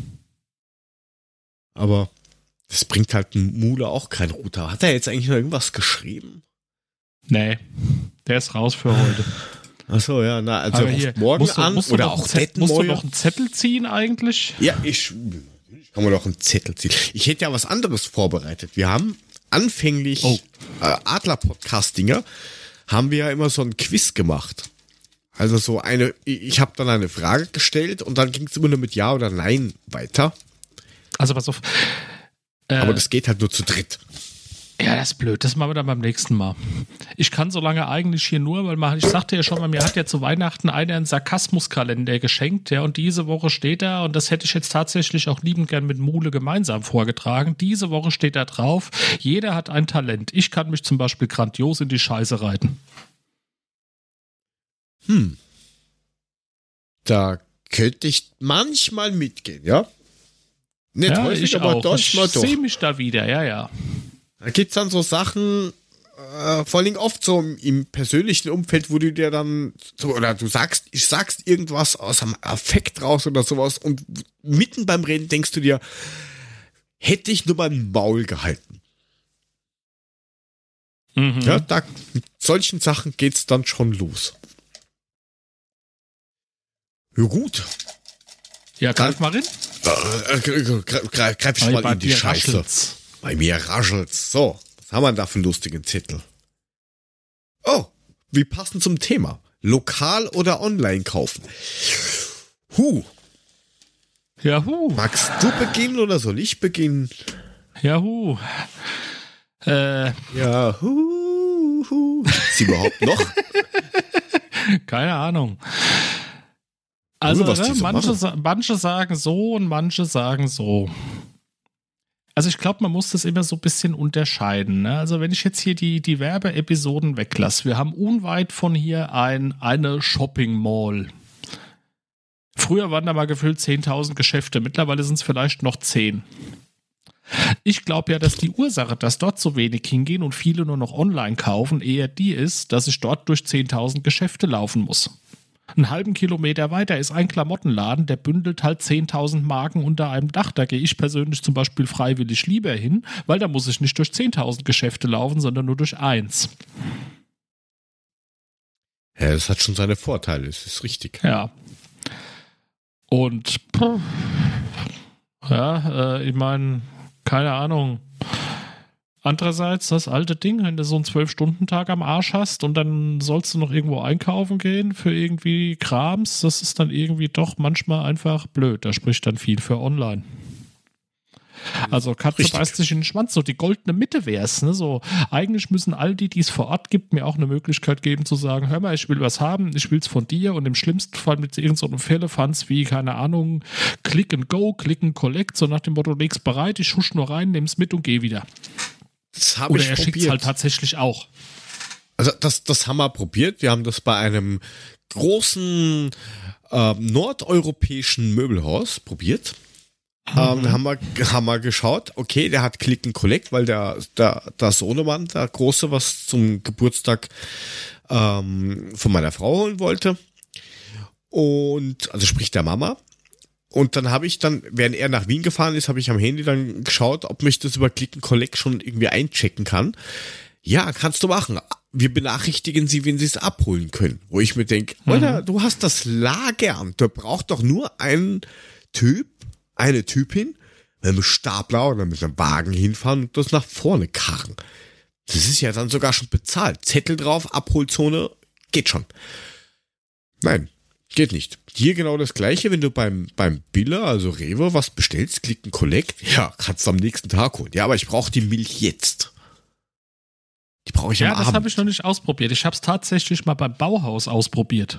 Aber das bringt halt ein Mule auch kein Router. Hat er jetzt eigentlich noch irgendwas geschrieben? Nee, der ist raus für heute. Achso, ja, na, also Aber hier, ruft morgen an musst du oder noch auch musst du Detmoyer. noch einen Zettel ziehen eigentlich? Ja, ich kann mir doch einen Zettel ziehen. Ich hätte ja was anderes vorbereitet. Wir haben anfänglich Adler-Podcast-Dinger, haben wir ja immer so ein Quiz gemacht. Also so ich habe dann eine Frage gestellt und dann ging es immer nur mit Ja oder Nein weiter. Also pass auf. Aber das geht halt nur zu dritt. Ja, das ist blöd. Das machen wir dann beim nächsten Mal. Ich kann so lange eigentlich hier nur, weil ich sagte ja schon mal, mir hat ja zu Weihnachten einer einen Sarkasmuskalender geschenkt, ja, und diese Woche steht da, und das hätte ich jetzt tatsächlich auch liebend gern mit Mule gemeinsam vorgetragen, diese Woche steht da drauf, jeder hat ein Talent. Ich kann mich zum Beispiel grandios in die Scheiße reiten. Da könnte ich manchmal mitgehen, ja? Nicht Ja, häufig, ich aber auch. manchmal Ich doch. sehe mich da wieder, ja. Da gibt's dann so Sachen, vor allen Dingen oft so im persönlichen Umfeld, wo du dir dann so, oder ich sagst irgendwas aus einem Affekt raus oder sowas und mitten beim Reden denkst du dir, hätte ich nur mein Maul gehalten. Mhm. Ja, mit solchen Sachen geht's dann schon los. Ja gut. Ja, greif mal rein. Greif ich mal Bei in die dir Scheiße. raschelt's. Bei mir raschelt's. So, was haben wir da für einen lustigen Zettel? Oh, wie passend zum Thema. Lokal oder online kaufen? Jahu. Magst du beginnen oder soll ich beginnen? Jahu. Ja, Gibt's die überhaupt noch? Keine Ahnung. Also, was die so manche sagen so und manche sagen so. Also ich glaube, man muss das immer so ein bisschen unterscheiden. Ne? Also wenn ich jetzt hier die Werbeepisoden weglasse, wir haben unweit von hier eine Shopping Mall. Früher waren da mal gefühlt 10.000 Geschäfte, mittlerweile sind es vielleicht noch 10. Ich glaube ja, dass die Ursache, dass dort so wenig hingehen und viele nur noch online kaufen, eher die ist, dass ich dort durch 10.000 Geschäfte laufen muss. Einen halben Kilometer weiter ist ein Klamottenladen, der bündelt halt 10.000 Marken unter einem Dach. Da gehe ich persönlich zum Beispiel freiwillig lieber hin, weil da muss ich nicht durch 10.000 Geschäfte laufen, sondern nur durch eins. Ja, das hat schon seine Vorteile, das ist richtig. Ja. Und ich meine, keine Ahnung. Andererseits das alte Ding, wenn du so einen 12-Stunden-Tag am Arsch hast und dann sollst du noch irgendwo einkaufen gehen für irgendwie Krams, das ist dann irgendwie doch manchmal einfach blöd. Da spricht dann viel für online. Also Katze beißt sich in den Schwanz, so die goldene Mitte wär's. Ne? So, eigentlich müssen all die es vor Ort gibt, mir auch eine Möglichkeit geben zu sagen, hör mal, ich will was haben, ich will's von dir, und im schlimmsten Fall mit irgendeinem Firlefanz wie, keine Ahnung, Click and Go, Click and Collect, so nach dem Motto, leg's bereit, ich husch nur rein, nehm's mit und geh wieder. Das habe Oder ich er schickt es probiert. halt tatsächlich auch. Also das haben wir probiert. Wir haben das bei einem großen nordeuropäischen Möbelhaus probiert. Haben wir geschaut, okay, der hat Click and Collect, weil der Sohnemann, der Große, was zum Geburtstag von meiner Frau holen wollte. Und, also sprich der Mama. Und dann habe ich während er nach Wien gefahren ist, habe ich am Handy dann geschaut, ob mich das über Click and Collect schon irgendwie einchecken kann. Ja, kannst du machen. Wir benachrichtigen Sie, wenn Sie es abholen können. Wo ich mir denke, Alter, du hast das Lager. Da braucht doch nur eine Typin, mit einem Stapler oder mit einem Wagen hinfahren und das nach vorne karren. Das ist ja dann sogar schon bezahlt. Zettel drauf, Abholzone, geht schon. Nein, geht nicht. Hier genau das Gleiche, wenn du beim Billa, also Rewe, was bestellst, Click and Collect, ja, kannst du am nächsten Tag holen. Ja, aber ich brauche die Milch jetzt. Die brauche ich am Abend. Ja, das habe ich noch nicht ausprobiert. Ich habe es tatsächlich mal beim Bauhaus ausprobiert.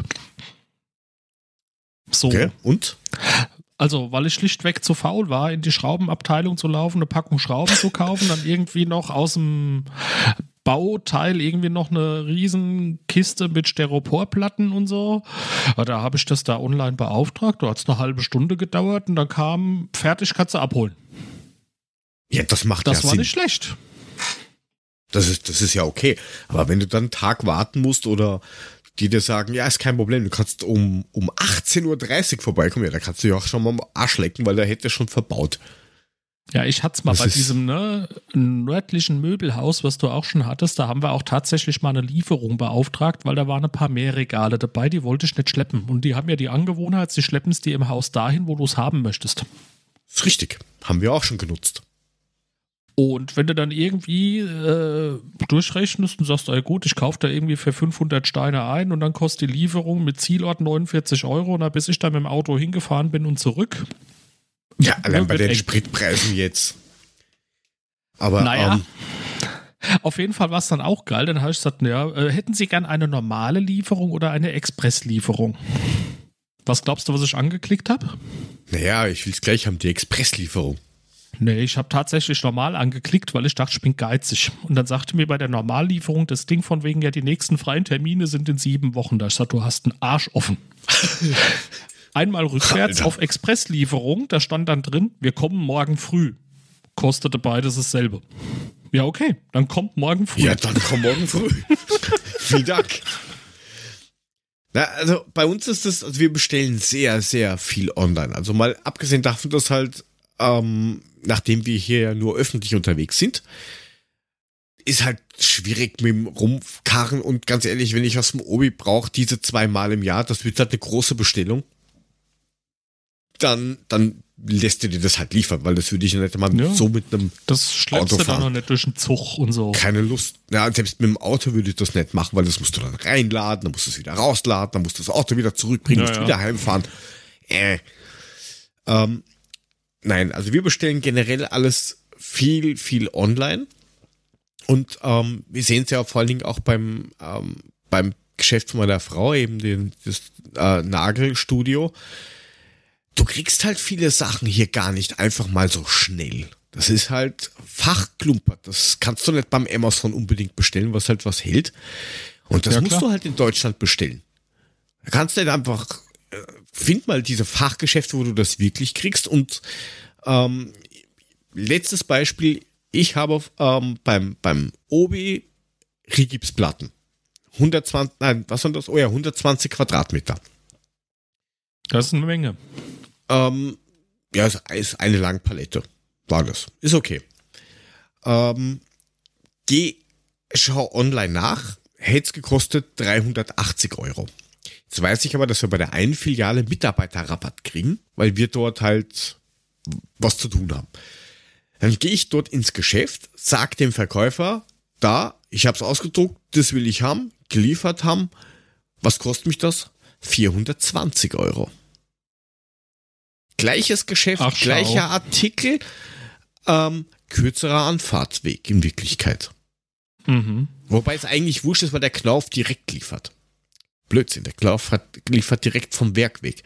So. Okay, und? Also, weil ich schlichtweg zu faul war, in die Schraubenabteilung zu laufen, eine Packung Schrauben zu kaufen, dann irgendwie noch aus dem Bauteil irgendwie noch eine Riesenkiste mit Styroporplatten und so. Aber da habe ich das da online beauftragt, da hat es eine halbe Stunde gedauert und dann kam, fertig, kannst du abholen. Ja, das macht ja Sinn. Das war nicht schlecht. Das ist ja okay. Aber wenn du dann einen Tag warten musst oder die dir sagen, ja, ist kein Problem, du kannst um 18.30 Uhr vorbeikommen, ja, da kannst du ja auch schon mal am Arsch lecken, weil der hätte schon verbaut. Ja, ich hatte es mal Das bei ist- diesem nördlichen Möbelhaus, was du auch schon hattest, da haben wir auch tatsächlich mal eine Lieferung beauftragt, weil da waren ein paar mehr Regale dabei, die wollte ich nicht schleppen. Und die haben ja die Angewohnheit, sie schleppen es dir im Haus dahin, wo du es haben möchtest. Ist richtig. Haben wir auch schon genutzt. Und wenn du dann irgendwie durchrechnest und sagst, ey gut, ich kaufe da irgendwie für 500 Steine ein und dann kostet die Lieferung mit Zielort 49 Euro und bis ich dann mit dem Auto hingefahren bin und zurück. Ja, allein bei wird den eng. Spritpreisen jetzt. Aber Naja, auf jeden Fall war es dann auch geil. Dann habe ich gesagt, ja, hätten Sie gern eine normale Lieferung oder eine Expresslieferung? Was glaubst du, was ich angeklickt habe? naja, ich will es gleich haben, die Expresslieferung. Nee, ich habe tatsächlich normal angeklickt, weil ich dachte, ich bin geizig. Und dann sagte mir bei der Normallieferung das Ding von wegen, ja, die nächsten freien Termine sind in 7 Wochen. Da ich sagte, du hast einen Arsch offen. Einmal rückwärts Alter. auf Expresslieferung, da stand dann drin, wir kommen morgen früh. Kostete beides dasselbe. Ja, okay, dann kommt morgen früh. Ja, dann komm morgen früh. Vielen Dank. Na, also bei uns ist es, also wir bestellen sehr, sehr viel online. Also mal abgesehen davon, dass halt, nachdem wir hier ja nur öffentlich unterwegs sind, ist halt schwierig mit dem Rumkarren und ganz ehrlich, wenn ich was vom Obi brauche, diese 2-mal im Jahr, das wird halt eine große Bestellung, dann lässt du dir das halt liefern, weil das würde ich ja nicht mal Ja. so mit einem Das schleppst du dann Autofahren. noch nicht durch den Zug und so. keine Lust. Ja, selbst mit dem Auto würde ich das nicht machen, weil das musst du dann reinladen, dann musst du es wieder rausladen, dann musst du das Auto wieder zurückbringen, Ja, musst ja. wieder heimfahren. Nein, also wir bestellen generell alles viel, viel online. Und wir sehen es ja vor allen Dingen auch beim Geschäft von meiner Frau, eben das Nagelstudio. Du kriegst halt viele Sachen hier gar nicht einfach mal so schnell. Das ist halt fachklumpert. Das kannst du nicht beim Amazon unbedingt bestellen, was halt was hält. Und das Ja, musst klar. du halt in Deutschland bestellen. Da kannst du nicht einfach, find mal diese Fachgeschäfte, wo du das wirklich kriegst. Und letztes Beispiel, ich habe beim Obi Rigipsplatten. 120 Quadratmeter. Das ist eine Menge. Ja, ist eine Langpalette. War das. Ist okay. Schau online nach. Hätte es gekostet 380 Euro. Jetzt weiß ich aber, dass wir bei der einen Filiale Mitarbeiterrabatt kriegen, weil wir dort halt was zu tun haben. Dann gehe ich dort ins Geschäft, sag dem Verkäufer, da, ich habe es ausgedruckt, das will ich haben, geliefert haben. Was kostet mich das? 420 Euro. Gleiches Geschäft, Ach, schau. gleicher Artikel, kürzerer Anfahrtsweg in Wirklichkeit. Mhm. Wobei es eigentlich wurscht ist, weil der Knauf direkt liefert. Blödsinn, der Knauf liefert direkt vom Werk weg.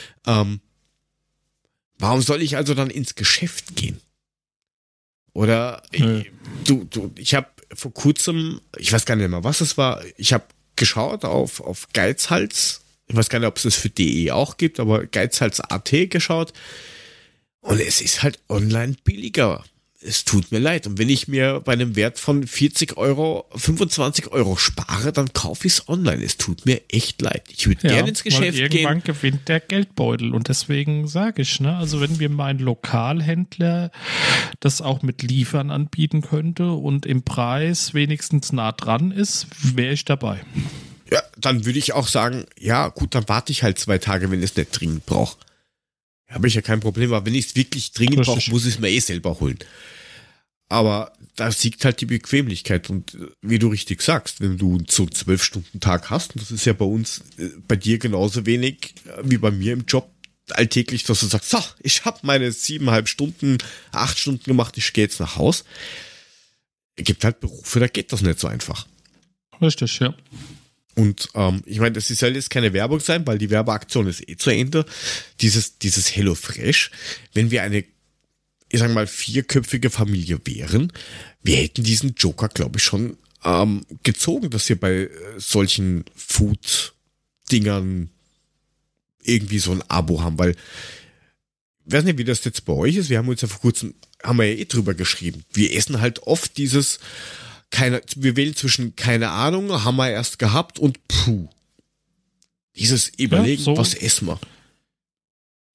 Warum soll ich also dann ins Geschäft gehen? Oder Nö. ich habe vor kurzem, ich weiß gar nicht mehr, was es war, ich habe geschaut auf Geizhals, ich weiß gar nicht, ob es das für DE auch gibt, aber Geizhals.at geschaut und es ist halt online billiger. Es tut mir leid. Und wenn ich mir bei einem Wert von 40 Euro 25 Euro spare, dann kaufe ich es online. Es tut mir echt leid. Ich würde gerne ins Geschäft weil irgendwann gehen. gewinnt der Geldbeutel und deswegen sage ich, ne, also wenn mir mein Lokalhändler das auch mit Liefern anbieten könnte und im Preis wenigstens nah dran ist, wäre ich dabei. Ja, dann würde ich auch sagen, ja gut, dann warte ich halt 2 Tage, wenn ich es nicht dringend brauche. Habe ich ja kein Problem, aber wenn ich es wirklich dringend Richtig. brauche, muss ich es mir selber holen. Aber da siegt halt die Bequemlichkeit und wie du richtig sagst, wenn du so einen 12-Stunden-Tag hast, und das ist ja bei uns, bei dir genauso wenig wie bei mir im Job alltäglich, dass du sagst, so, ich habe meine 7,5 Stunden, 8 Stunden gemacht, ich gehe jetzt nach Haus. Es gibt halt Berufe, da geht das nicht so einfach. Richtig, ja. Und ich meine, das soll jetzt keine Werbung sein, weil die Werbeaktion ist zu Ende. Dieses HelloFresh, wenn wir eine, ich sag mal, 4-köpfige Familie wären, wir hätten diesen Joker, glaube ich, schon gezogen, dass wir bei solchen Food-Dingern irgendwie so ein Abo haben, weil ich weiß nicht, wie das jetzt bei euch ist. Wir haben uns ja vor kurzem, haben wir ja drüber geschrieben. Wir essen halt oft dieses wir wählen zwischen keine Ahnung, haben wir erst gehabt und puh. Dieses Überlegen, so. was essen wir?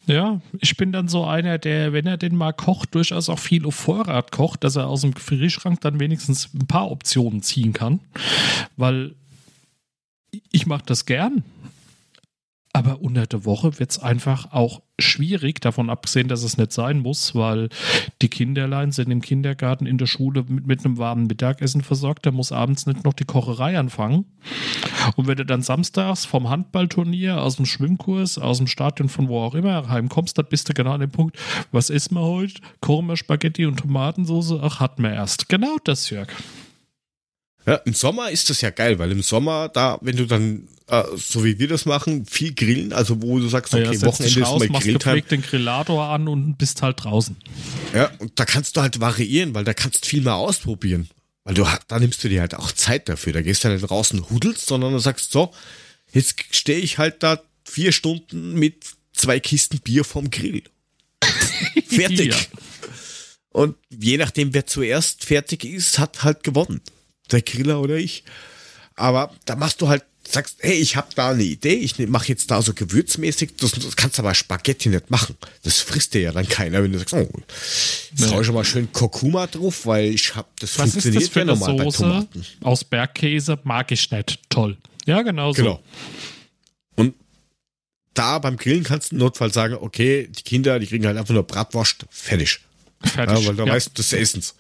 Ja, ich bin dann so einer, der, wenn er den mal kocht, durchaus auch viel auf Vorrat kocht, dass er aus dem Gefrierschrank dann wenigstens ein paar Optionen ziehen kann. Weil ich mache das gern. Aber unter der Woche wird es einfach auch schwierig, davon abgesehen, dass es nicht sein muss, weil die Kinderlein sind im Kindergarten, in der Schule mit einem warmen Mittagessen versorgt. Da muss abends nicht noch die Kocherei anfangen. Und wenn du dann samstags vom Handballturnier, aus dem Schwimmkurs, aus dem Stadion, von wo auch immer heimkommst, dann bist du genau an dem Punkt, was essen wir heute? Kochen wir Spaghetti und Tomatensauce? Ach, hatten wir erst. Genau das, Jörg. Ja, im Sommer ist das ja geil, weil im Sommer, da, wenn du dann, so wie wir das machen, viel grillen, also wo du sagst, okay, ja, Wochenende ist mal Grilltime. Du machst den Grillator an und bist halt draußen. Ja, und da kannst du halt variieren, weil da kannst du viel mehr ausprobieren. Weil da nimmst du dir halt auch Zeit dafür. Da gehst du nicht raus und hudelst, sondern du sagst, so, jetzt stehe ich halt da 4 Stunden mit 2 Kisten Bier vorm Grill. Fertig. Ja. Und je nachdem, wer zuerst fertig ist, hat halt gewonnen. Der Griller oder ich. Aber da machst du halt, sagst, hey, ich habe da eine Idee, ich mache jetzt da so gewürzmäßig, das kannst du aber Spaghetti nicht machen. Das frisst dir ja dann keiner, wenn du sagst, oh, jetzt hau ich schon mal schön Kurkuma drauf, weil das was funktioniert ist das für ja eine normal Soße? bei Tomaten. Aus Bergkäse mag ich nicht. Toll. Ja, genau so. Genau. Und da beim Grillen kannst du im Notfall sagen, okay, die Kinder, die kriegen halt einfach nur Bratwurst, fertig. Fertig. Ja, weil da weißt du, das Essens.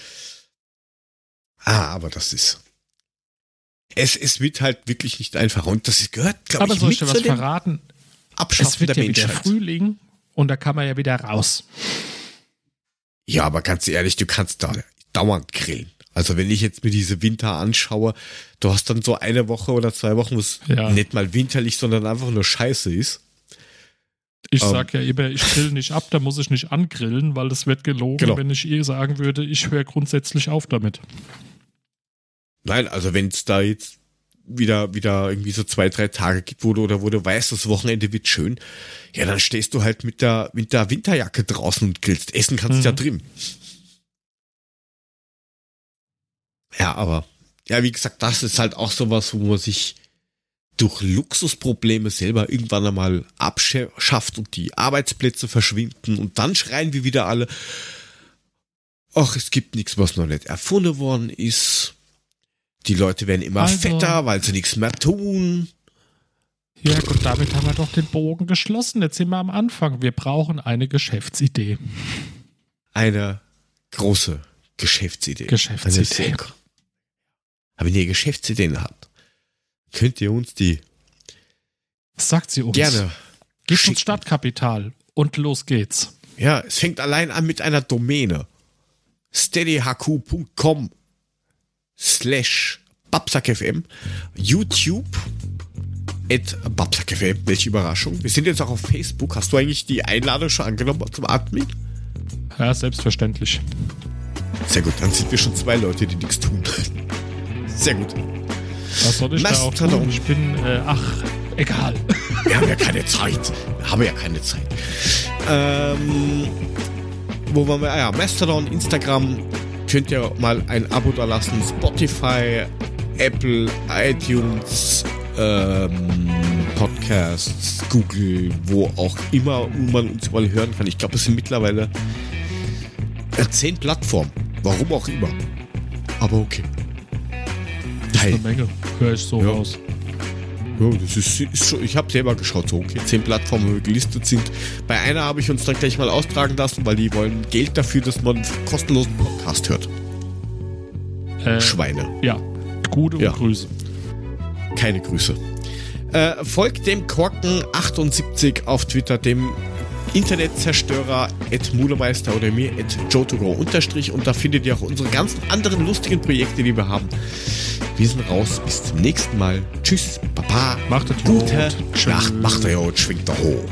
Aber das ist. Es wird halt wirklich nicht einfach. Und das gehört, glaube ich, aber soll ich mit dir was zu dem verraten? Abschaffen Es wird der ja wieder Menschheit. Frühling und da kann man ja wieder raus. Ja, aber ganz ehrlich, du kannst da dauernd grillen. Also wenn ich jetzt mir diese Winter anschaue, du hast dann so eine Woche oder 2 Wochen, wo es nicht mal winterlich, sondern einfach nur scheiße ist. Ich sag ja immer, ich grill nicht ab, da muss ich nicht angrillen, weil das wird gelogen, wenn ich ihr sagen würde, ich höre grundsätzlich auf damit. Nein, also wenn es da jetzt wieder irgendwie so 2-3 Tage gibt, wo du weißt, das Wochenende wird schön, ja, dann stehst du halt mit der Winterjacke draußen und grillst. Essen kannst du ja drin. Ja, aber, ja, wie gesagt, das ist halt auch sowas, wo man sich durch Luxusprobleme selber irgendwann einmal abschafft und die Arbeitsplätze verschwinden und dann schreien wir wieder alle, ach, es gibt nichts, was noch nicht erfunden worden ist. Die Leute werden immer fetter, weil sie nichts mehr tun. Ja gut, damit haben wir doch den Bogen geschlossen. Jetzt sind wir am Anfang. Wir brauchen eine Geschäftsidee. Eine große Geschäftsidee. Aber wenn ihr Geschäftsideen habt, könnt ihr uns die sagt sie uns. Gerne Gebt schicken. uns Startkapital und los geht's. Ja, es fängt allein an mit einer Domäne. steadyhq.com/babsackfm, YouTube @babsackfm. Welche Überraschung. Wir sind jetzt auch auf Facebook. Hast du eigentlich die Einladung schon angenommen zum Admin? Ja, selbstverständlich. Sehr gut, dann sind wir schon 2 Leute, die nichts tun. Sehr gut. Was soll ich da auch tun? Ich bin, egal. Wir haben ja keine Zeit. Wo waren wir? Ja, Mastodon, Instagram. Könnt ihr mal ein Abo da lassen. Spotify, Apple, iTunes, Podcasts, Google, wo auch immer man uns mal hören kann. Ich glaube, es sind mittlerweile 10 Plattformen. Warum auch immer. Aber okay. Das ist eine Menge. Hör ich so raus. Ja, das ist schon, ich habe selber geschaut, so okay, 10 Plattformen, wo wir gelistet sind. Bei einer habe ich uns dann gleich mal austragen lassen, weil die wollen Geld dafür, dass man einen kostenlosen Podcast hört. Schweine. Ja, gute Grüße. Keine Grüße. Folgt dem Korken78 auf Twitter, dem Internetzerstörer @Mulemeister oder mir @joe2go_ und da findet ihr auch unsere ganzen anderen lustigen Projekte, die wir haben. Wir sind raus, bis zum nächsten Mal. Tschüss, Baba. Macht es gute Nacht, macht er Jod, schwingt der Hut.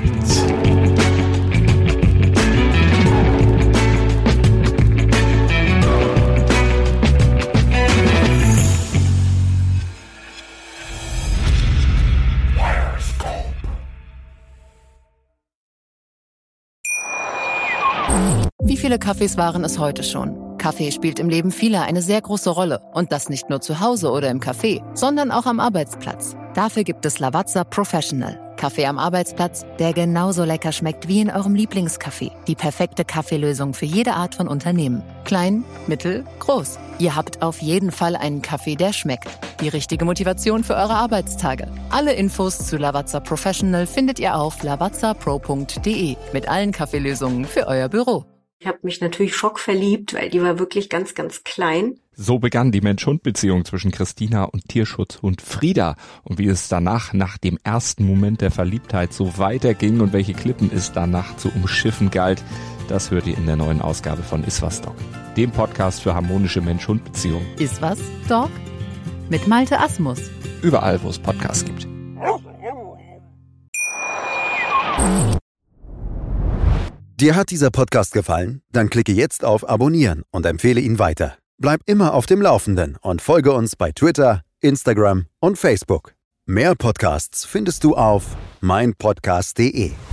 Wie viele Kaffees waren es heute schon? Kaffee spielt im Leben vieler eine sehr große Rolle. Und das nicht nur zu Hause oder im Café, sondern auch am Arbeitsplatz. Dafür gibt es Lavazza Professional. Kaffee am Arbeitsplatz, der genauso lecker schmeckt wie in eurem Lieblingscafé. Die perfekte Kaffeelösung für jede Art von Unternehmen. Klein, mittel, groß. Ihr habt auf jeden Fall einen Kaffee, der schmeckt. Die richtige Motivation für eure Arbeitstage. Alle Infos zu Lavazza Professional findet ihr auf lavazzapro.de mit allen Kaffeelösungen für euer Büro. Ich habe mich natürlich schockverliebt, weil die war wirklich ganz, ganz klein. So begann die Mensch-Hund-Beziehung zwischen Christina und Tierschutzhund Frieda. Und wie es danach, nach dem ersten Moment der Verliebtheit, so weiterging und welche Klippen es danach zu umschiffen galt, das hört ihr in der neuen Ausgabe von Iswas Dog, dem Podcast für harmonische Mensch-Hund-Beziehungen. Iswas Dog? Mit Malte Asmus. Überall, wo es Podcasts gibt. Dir hat dieser Podcast gefallen? Dann klicke jetzt auf Abonnieren und empfehle ihn weiter. Bleib immer auf dem Laufenden und folge uns bei Twitter, Instagram und Facebook. Mehr Podcasts findest du auf meinpodcast.de.